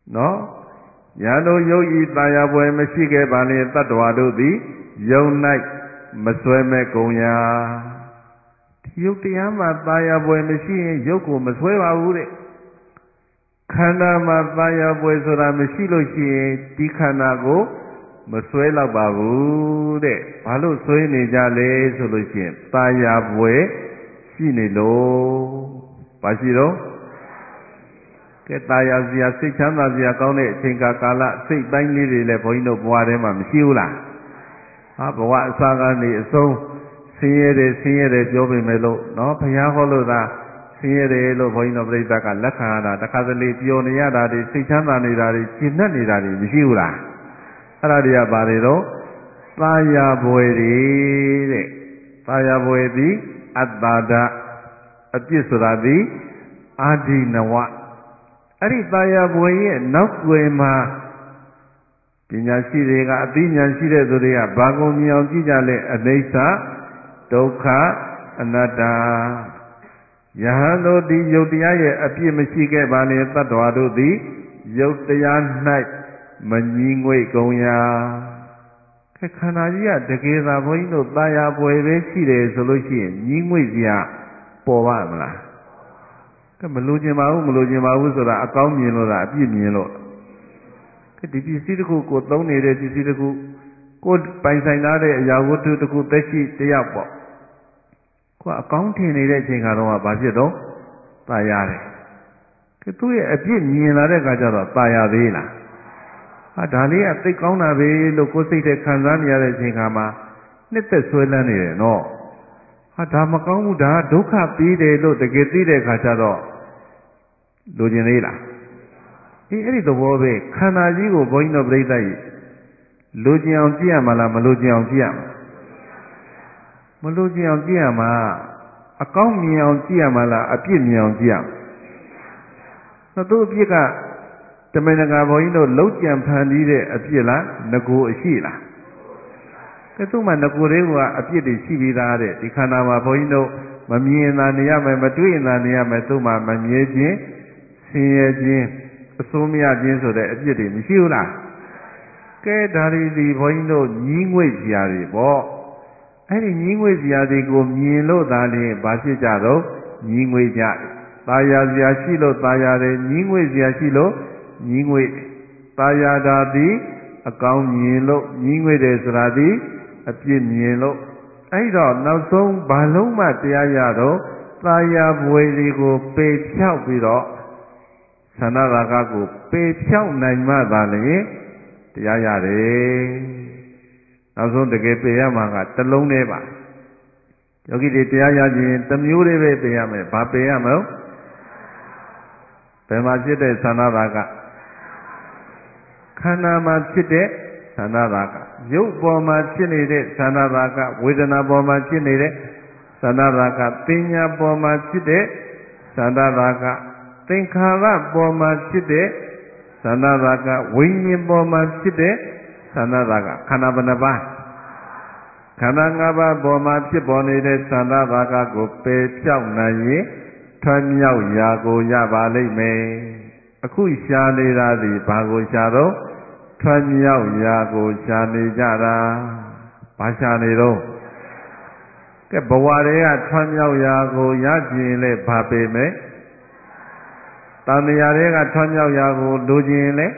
Speaker 1: နော်ညာတို့ယုတ်ဤတာယာပွဲမရှိခဲ့ပါလေတတ္တဝါတို့သည်ယုံ၌မစွဲမဲ့ကုန်ရာဒီယုတ်တရားမှာတာယာပွဲမရှိရင်ယုတ်ကိုမစွဲပါဘူးတဲ့ခန္ဓာမှာတာယာပွဲဆိုတာမရှိလို့ရှိရင်ဒီခန္ဓာကိုမစွဲတော့ပါဘူးတဲ့ဘာလို့စွဲနေကြလဲဆိုလို့ရှိရင်တာယာပွဲရှိနေလို့ဘာရှိတော့ကဲတာယာစရာစိတ်ချမ်းသာစရာကောင်းတဲ့အချိန်ကာလစိတ်ပိုင်းလေးတွေလည်းဘုန်းကြီးတို့ဘဝထဲမှာမရှိဘူးလားဟာဘဝအစကနေအဆုံးဆင်းရဲတယ်ဆင်းရဲတယ်ပြောပေမဲ့လို့နော်ဘုရားဟောလို့သာဆင်းရဲတယ်လို့ဘုန်းကြီးတို့ပြိဿကလက်ခံရတာတခါတလေပျော်နေရတာတွေစိတ်ချမ်းသာနေတာတွေရှင်းတတ်နေတာတွေမရှိဘူးလားအဲ့ဒါတွေကဘာတွေတော့သာယာဘွယ်တွေတဲ့သာယာဘွယ်သည်အတ္တာဒအပြစ်ဆိုတာသည်အာဒိနဝအဲ့ဒီသာယာဘွယ်ရဲ့နောက်ွယ်မှာပညာရှိတွေကအသိဉာဏ်ရှိတဲ့သူတွေကဘာကုန်မြင်အောင်ကြည့်ကြလဲအနိစ္စဒုက္ခအနတ္တယဟန်တို့ဒီယုတ်တရားရဲ့အပြစ်မရှိခဲ့ပါလေတတ္တဝါတို့သည်ယုတ်တရား၌မညီငွေကုန်ရာခန္ဓာကြီးကတကယ်သာဘုန်းကြီးတို့သာယာပွယ်ပဲရှိတယ်ဆိုလို့ရှိရင်ညီငွေစရာပေါ်ပါမလားကဲမလို့ခြင်းပါဘူးမလို့ခြင်းပါဘူးဆိုတာအကောင်းမြင်လို့လားအပြစ်မြင်လို့ကဲဒီပစ္စည်းတစ်ခုကိုသုံးနေတဲ့ပစ္စည်းတစ်ခုကိုပိုင်ဆိုင်ထားတဲ့အရာဝတ္ထုတစ်ခုသက်ရှိတယောက်ပေါ့ကိုကအကောင်းထင်နေတဲ့အချိန်ကတော့ဘာဖြစ်တော့သာယာတယ်ကဲသူ့ရဲ့အပြစ်မြင်လာတဲ့အခါကျတော့သာယာသေးလားဟာဒါလေးကသိကောင်းတာပဲလို့ကိုယ်စိတ်ထဲခံစားနေရတဲ့အချိန်ခါမှာနှစ်သက်ဆွဲလန်းနေတယ်နော်ဟာဒါမကောင်းဘူးဒါကဒုက္ခပေးတယ်လို့တကယ်သိတဲ့အခါကျတော့လိုချင်သေးလားအေးအဲ့ဒီသဘောပဲခန္ဓာကြီးကိုဘုန်းကြီးတို့ပြိဿကြီးလိုချင်အောင်ကြည့်ရမှာလားမလိုချင်အောင်ကြည့်ရမှာမလိုချင်အောင်ကြည့်ရမှာအကောင်းမြင်အောင်ကြည့်ရမှာလားအပြစ်မြင်အောင်ကြည့်ရမှာသူ့အပြစ်ကတမန်တကာဘုန်းကြီးတို့လှုပ်ကြံဖန်တီးတဲ့အပြစ်လားငကိုအရှိလားကဲသူ့မှာငကိုလေးကအပြစ်တွေရှိပြီးသားတဲ့ဒီခန္ဓာမှာဘုန်းကြီးတို့မမြင်သာနေရမယ်မတွေ့သာနေရမယ်သူ့မှာမမြဲခြင်းဆင်းရဲခြင်းအစိုးမရခြင်းဆိုတဲ့အပြစ်တွေမရှိဘူးလားကဲဒါတွေဒီဘုန်းကြီးတို့ညီးငွေ့စရာတွေပေါ့အဲ့ဒီညီးငွေ့စရာတွေကိုမြင်လို့သာလျှင်ဘာဖြစ်ကြတော့ညီးငွေ့ကြသာယာစရာရှိလို့သာယာတယ်ညီးငွေ့စရာရှိလို့ညီးငွေ့သာယာတာသည်အကောင်းမြင်လို့ညီးငွေ့တယ်ဆိုတာသည်အပြစ်မြင်လို့အဲ့တော့နောက်ဆုံးဘာလုံးမှတရားရတော့သာယာဘွယ်တွေကိုပေဖြောက်ပြီးတော့သန္တာရာဂကိုပေဖြောက်နိုင်မှသာလျှင်တရားရတယ်နောက်ဆုံးတကယ်ပေရမှာကတစ်လုံးတည်းပါယောဂီတွေတရားရခြင်းတစ်မျိုးတည်းပဲပေရမယ်ဘာပေရမလို့ဘယ်မှာဖြစ်တဲ့သန္တာရာဂခန္ဓာမှာဖြစ်တဲ့သန္တာရာဂရုပ်ပေါ်မှာဖြစ်နေတဲ့သန္တာရာဂဝေဒနာပေါ်မှာဖြစ်နေတဲ့သန္တာရာဂပညာပေါ်မှာဖြစ်တဲ့သန္တာရာဂသင်္ခါရပေါ်မှာဖြစ်တဲ့သန္တာရာဂဝိညာဉ်ပေါ်မှာဖြစ်တဲ့သန္တာရာဂခန္ဓာဘယ်နှပါးခန္ဓာ၅ပါးပေါ်မှာဖြစ်ပေါ်နေတဲ့သန္တာရာဂကိုပယ်ဖြောက်နိုင်ရင်ထွံ့မြောက်ရာကိုရပါလိမ့်မယ်အခုရှားနေတာဒီဘာကိုရှားတော့ထွံ့မြောက်ရာကိုရှားနေကြတာဘာရှားနေတော့ကဲဘဝတွေကထွံ့မြောက်ရာကိုရကြရင်လဲဘာပေမယ်တဏှာတွေကထွံ့မြောက်ရာကိုလိုချင်လဲ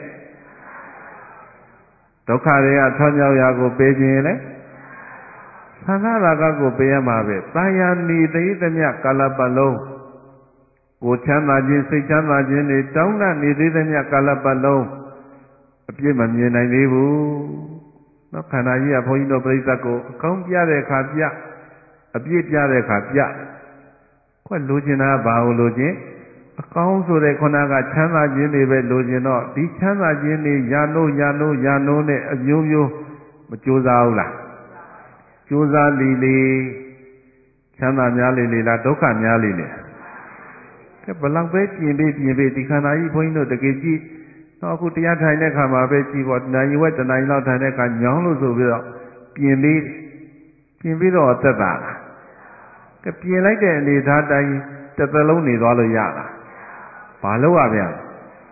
Speaker 1: ဒုက္ခတွေကထွံ့မြောက်ရာကိုပေးခြင်းလဲသန္တာရာဂကိုပေးရမှာပဲတာယာနေသေးသမျှကာလပတ်လုံးကိုချမ်းသာခြင်းစိတ်ချမ်းသာခြင်းတွေတောင်းတနေသေးသမျှကာလပတ်လုံးအပြစ်မမြင်နိုင်သေးဘူးနော်ခန္ဓာကြီးကဘုန်းကြီးတို့ပြိဿကိုအကောင်းပြတဲ့အခါပြအပြစ်ပြတဲ့အခါပြခွက်လိုချင်တာဘာလို့လိုချင်အကောင်းဆိုတဲ့ခုနကချမ်းသာခြင်းတွေပဲလိုချင်တော့ဒီချမ်းသာခြင်းတွေယာနိုးယာနိုးယာနိုးနဲ့အမျိုးမျိုးမကြိုးစားဘူးလားကြိုးစားလီလီချမ်းသာများလီလီလားဒုက္ခများလီလီကဲဘလောက်ပဲပြင်ပေးပြင်ပေးဒီခန္ဓာကြီးဘုန်းကြီးတို့တကယ်ကြည့်တော့အခုတရားထိုင်တဲ့ခါမှာပဲကြည့်ပေါ့နိုင်ရွက်တနိုင်လောက်ထိုင်တဲ့ခါညောင်းလို့ဆိုပြီးတော့ပြင်ပေးပြင်ပြီးတော့သက်သာလားကဲပြင်လိုက်တဲ့အနေထားတိုင်းတစ်သလုံးနေသွားလို့ရလားဘာလို့ရဗျာ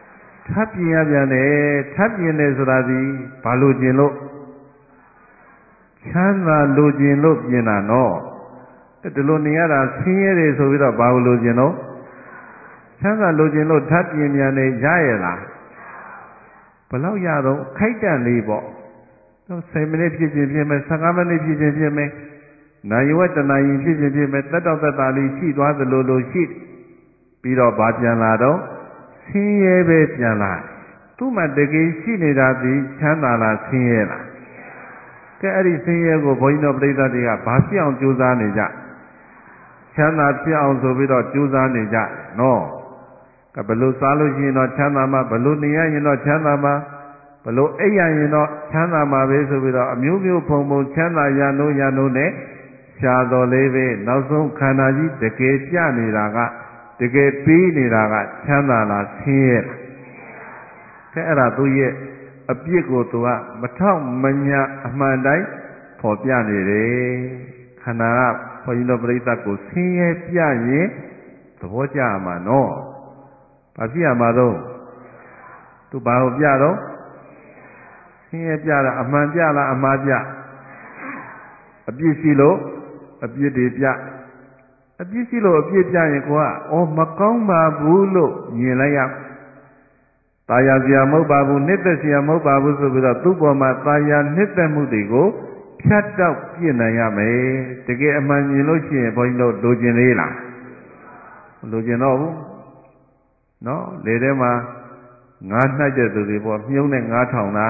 Speaker 1: ထပ်ပြင်ရပြန်တယ်ထပ်ပြင်တယ်ဆိုတာဒီဘာလို့ကျင်လို့ချမ်းသာလိုချင်လို့ပြင်တာနော်ဒီလိုနေရတာဆင်းရဲတယ်ဆိုပြီးတော့ဘာလို့လိုချင်တော့ချမ်းသာလိုချင်လို့ထပ်ပြင်ပြန်နေရရဲ့လားဘယ်လောက်ရတော့ခိုက်တန့်လေးပေါ့တော့ဆယ်မိနစ်ဖြစ်ခြင်းဖြစ်မယ်ဆယ့်ငါးမိနစ်ဖြစ်ခြင်းဖြစ်မယ်နိုင်ဝက်တနာရီဖြစ်ခြင်းဖြစ်မယ်တက်တော့တက်တာလေးရှိသွားသလိုလိုရှိပြီးတော့ဗာပြန်လာတော့ဆင်းရဲပဲပြန်လာသူ့မှာတကယ်ရှိနေတာဒီချမ်းသာလားဆင်းရဲလားကဲအဲ့ဒီဆင်းရဲကိုဘုန်းကြီးတို့ပြိဿတွေကဘာဖြစ်အောင်ကြိုးစားနေကြချမ်းသာဖြစ်အောင်ဆိုပြီးတော့ကြိုးစားနေကြနော်ကဲဘလို့စားလို့ရှိရင်တော့ချမ်းသာမှာဘလို့နေရရင်တော့ချမ်းသာမှာဘလို့အိပ်ရရင်တော့ချမ်းသာမှာပဲဆိုပြီးတော့အမျိုးမျိုးဖုံဖုံချမ်းသာရနိုးရနိုးနဲ့ရှားတော်လေးပဲနောက်ဆုံးခန္ဓာကြီးတကယ်ပြနေတာကတကယ်ပြီးနေတာကချမ်းသာလားဆင်းရဲလားကဲအဲ့ဒါသူရဲ့အပြစ်ကိုသူကမထောက်မညာအမှန်တိုင်းဖော်ပြနေတယ်ခန္ဓာကဘုန်းကြီးတို့ပြိဿကိုဆင်းရဲပြရင်သဘောကျမှာနော်ဘာဖြစ်ရမှာတော့သူဘာကိုပြတော့ဆင်းရဲပြတာအမှန်ပြလားအမှားပြအပြစ်ရှိလို့အပြစ်တွေပြအပြစ်ရှိလို့အပြစ်ပြရင်ကိုကအော်မကောင်းပါဘူးလို့မြင်လိုက်ရตายာစရာမဟုတ်ပါဘူးနှစ်သက်စရာမဟုတ်ပါဘူးဆိုပြီးတော့သူ့ပေါ်မှာตายာနှစ်သက်မှုတွေကိုဖြတ်တောက်ပြစ်နိုင်ရမယ်တကယ်အမှန်မြင်လို့ရှိရင်ဘုန်းကြီးတို့လိုချင်သေးလားမလိုချင်တော့ဘူးနော်လေထဲမှာငါးနှိုက်တဲ့သူတွေပေါ့မြုံနဲ့ငါးထောင်သား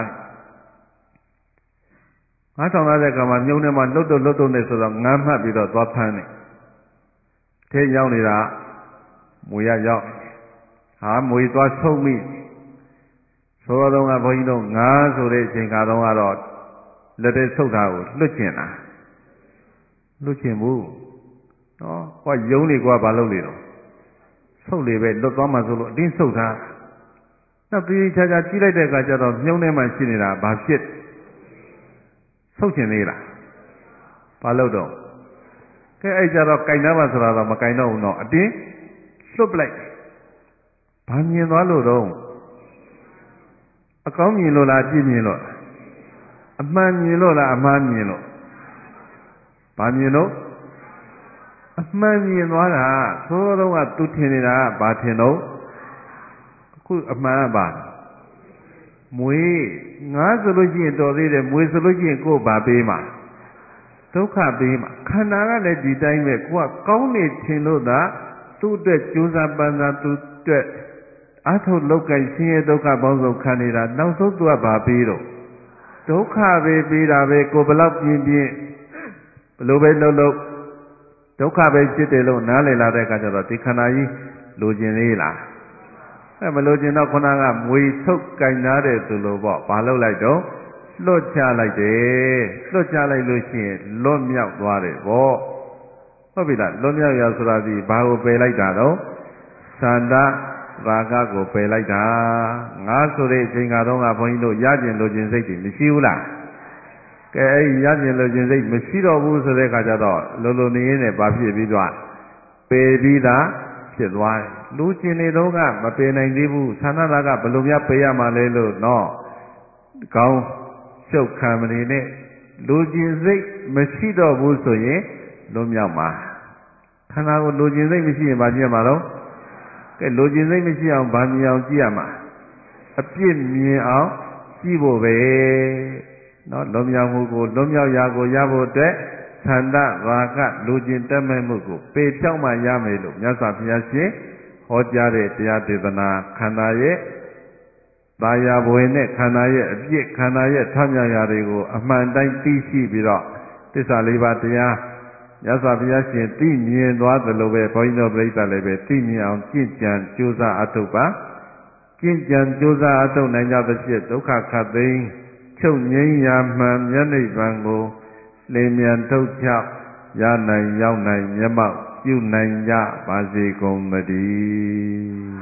Speaker 1: ငါးထောင်သားတဲ့ကမှာမြုံထဲမှာလှုပ်တော့လှုပ်တော့နေဆိုတော့ငါးမှတ်ပြီးတော့သွားဖမ်းတယ်ထဲရောက်နေတာမွေရရောက်ဟာမွေသွားဆုံးမိဆိုတော့ကဘုန်းကြီးတို့ငါးဆိုတဲ့အချိန်ကတော့ကတော့လက်ထဲဆုပ်တာကိုလွတ်ကျင်တာလွတ်ကျင်ဘူးနော်ဟောယုံနေကွာဘာလုပ်လေတော့ဆုပ်လေပဲလွတ်သွားမှဆိုလို့အတင်းဆုပ်တာနောက်ပြီးခြားခြားကြည့်လိုက်တဲ့အခါကျတော့မြုံထဲမှာရှိနေတာဘာဖြစ်ဆုပ်ချင်သေးလားဘာလုပ်တော့ကဲအဲ့ကြတော့ကြိုင်သားပါဆိုတာတော့မကြိုင်တော့ဘူးတော့အတင်းလွတ်ပလိုက်ဘာမြင်သွားလို့တော့အကောင်းမြင်လို့လားပြည့်မြင်လို့အမှန်မြင်လို့လားအမှားမြင်လို့ဘာမြင်လို့အမှန်မြင်သွားတာသို့တော့ကသူထင်နေတာကဘာထင်တော့အခုအမှန်ကဘာမွေငါဆိုလို့ရှိရင်တော်သေးတယ်မွေဆိုလို့ရှိရင်ကိုယ်ဘာပေးမှာဒုက္ခပေးမှာခန္ဓာကလည်းဒီတိုင်းပဲကိုကကောင်းနေထင်လို့သာသူ့အတွက်ကြိုးစားပန်းစားသူ့အတွက်အထုလောက်ကဆင်းရဲဒုက္ခပေါင်းစုံခံနေတာနောက်ဆုံးသူကဘာပေးတော့ဒုက္ခပဲပေးတာပဲကိုဘလောက်ပြင်းပြင်းဘလို့ပဲလှုပ်လှုပ်ဒုက္ခပဲဖြစ်တယ်လို့နားလည်လာတဲ့အခါကျတော့ဒီခန္ဓာကြီးလိုချင်သေးလားအဲမလိုချင်တော့ခုနကမွေဆုပ်ကင်ထားတဲ့သူလိုပေါ့ဘာလုပ်လိုက်တော့လွတ်ချလိုက်တယ်လွတ်ချလိုက်လို့ရှိရင်လွတ်မြောက်သွားတယ်ပေါ့ဟုတ်ပြီလားလွတ်မြောက်ရဆိုတာဒီဘာကိုပယ်လိုက်တာတော့သန္တာရာဂကိုပယ်လိုက်တာငါဆိုတဲ့အချိန်ကတော့ကဘုန်းကြီးတို့ရကျင်လိုချင်စိတ်တွေမရှိဘူးလားကဲအဲ့ဒီရကျင်လိုချင်စိတ်မရှိတော့ဘူးဆိုတဲ့အခါကျတော့လိုလိုနေရင်းနဲ့ဘာဖြစ်ပြီးသွားပယ်ပြီးသားဖြစ်သွားတယ်လူကျင်နေတော့ကမပယ်နိုင်သေးဘူးသန္တာရာဂဘယ်လိုများပယ်ရမှာလဲလို့နော်ကောင်းရှုပ်ခံမနေနဲ့လူကျင်စိတ်မရှိတော့ဘူးဆိုရင်လွတ်မြောက်မှာခန္ဓာကိုလူကျင်စိတ်မရှိရင်ဘာဖြစ်မှာတော့ကဲလူကျင်စိတ်မရှိအောင်ဗာမြင်အောင်ကြည့်ရမှာအပြစ်မြင်အောင်ကြည့်ဖို့ပဲနော်လွန်မြောက်မှုကိုလွန်မြောက်ရာကိုရဖို့အတွက်သန္တာရာဂလူကျင်တက်မဲ့မှုကိုပေဖြောက်မှရမယ်လို့မြတ်စွာဘုရားရှင်ဟောကြားတဲ့တရားဒေသနာခန္ဓာရဲ့သာယာဘဝင်နဲ့ခန္ဓာရဲ့အပြစ်ခန္ဓာရဲ့ထမြောက်ရာတွေကိုအမှန်တိုင်းသိရှိပြီးတော့သစ္စာလေးပါးတရားမြတ်စွာဘုရားရှင်သိမြင်သွားသလိုပဲဘုန်းကြီးတို့ပြိဿလည်းပဲသိမြင်အောင်ကြင်ကြံကြိုးစားအထုတ်ပါကြင်ကြံကြိုးစားအထုတ်နိုင်ကြသဖြင့်ဒုက္ခခတ်သိမ်းချုပ်ငြိမ်းရာမှန်မျက်နှိပ်ပံကိုလင်းမြန်ထုတ်ချရနိုင်ရောက်နိုင်မျက်မှောက်ပြုနိုင်ကြပါစေကုန်သတည်း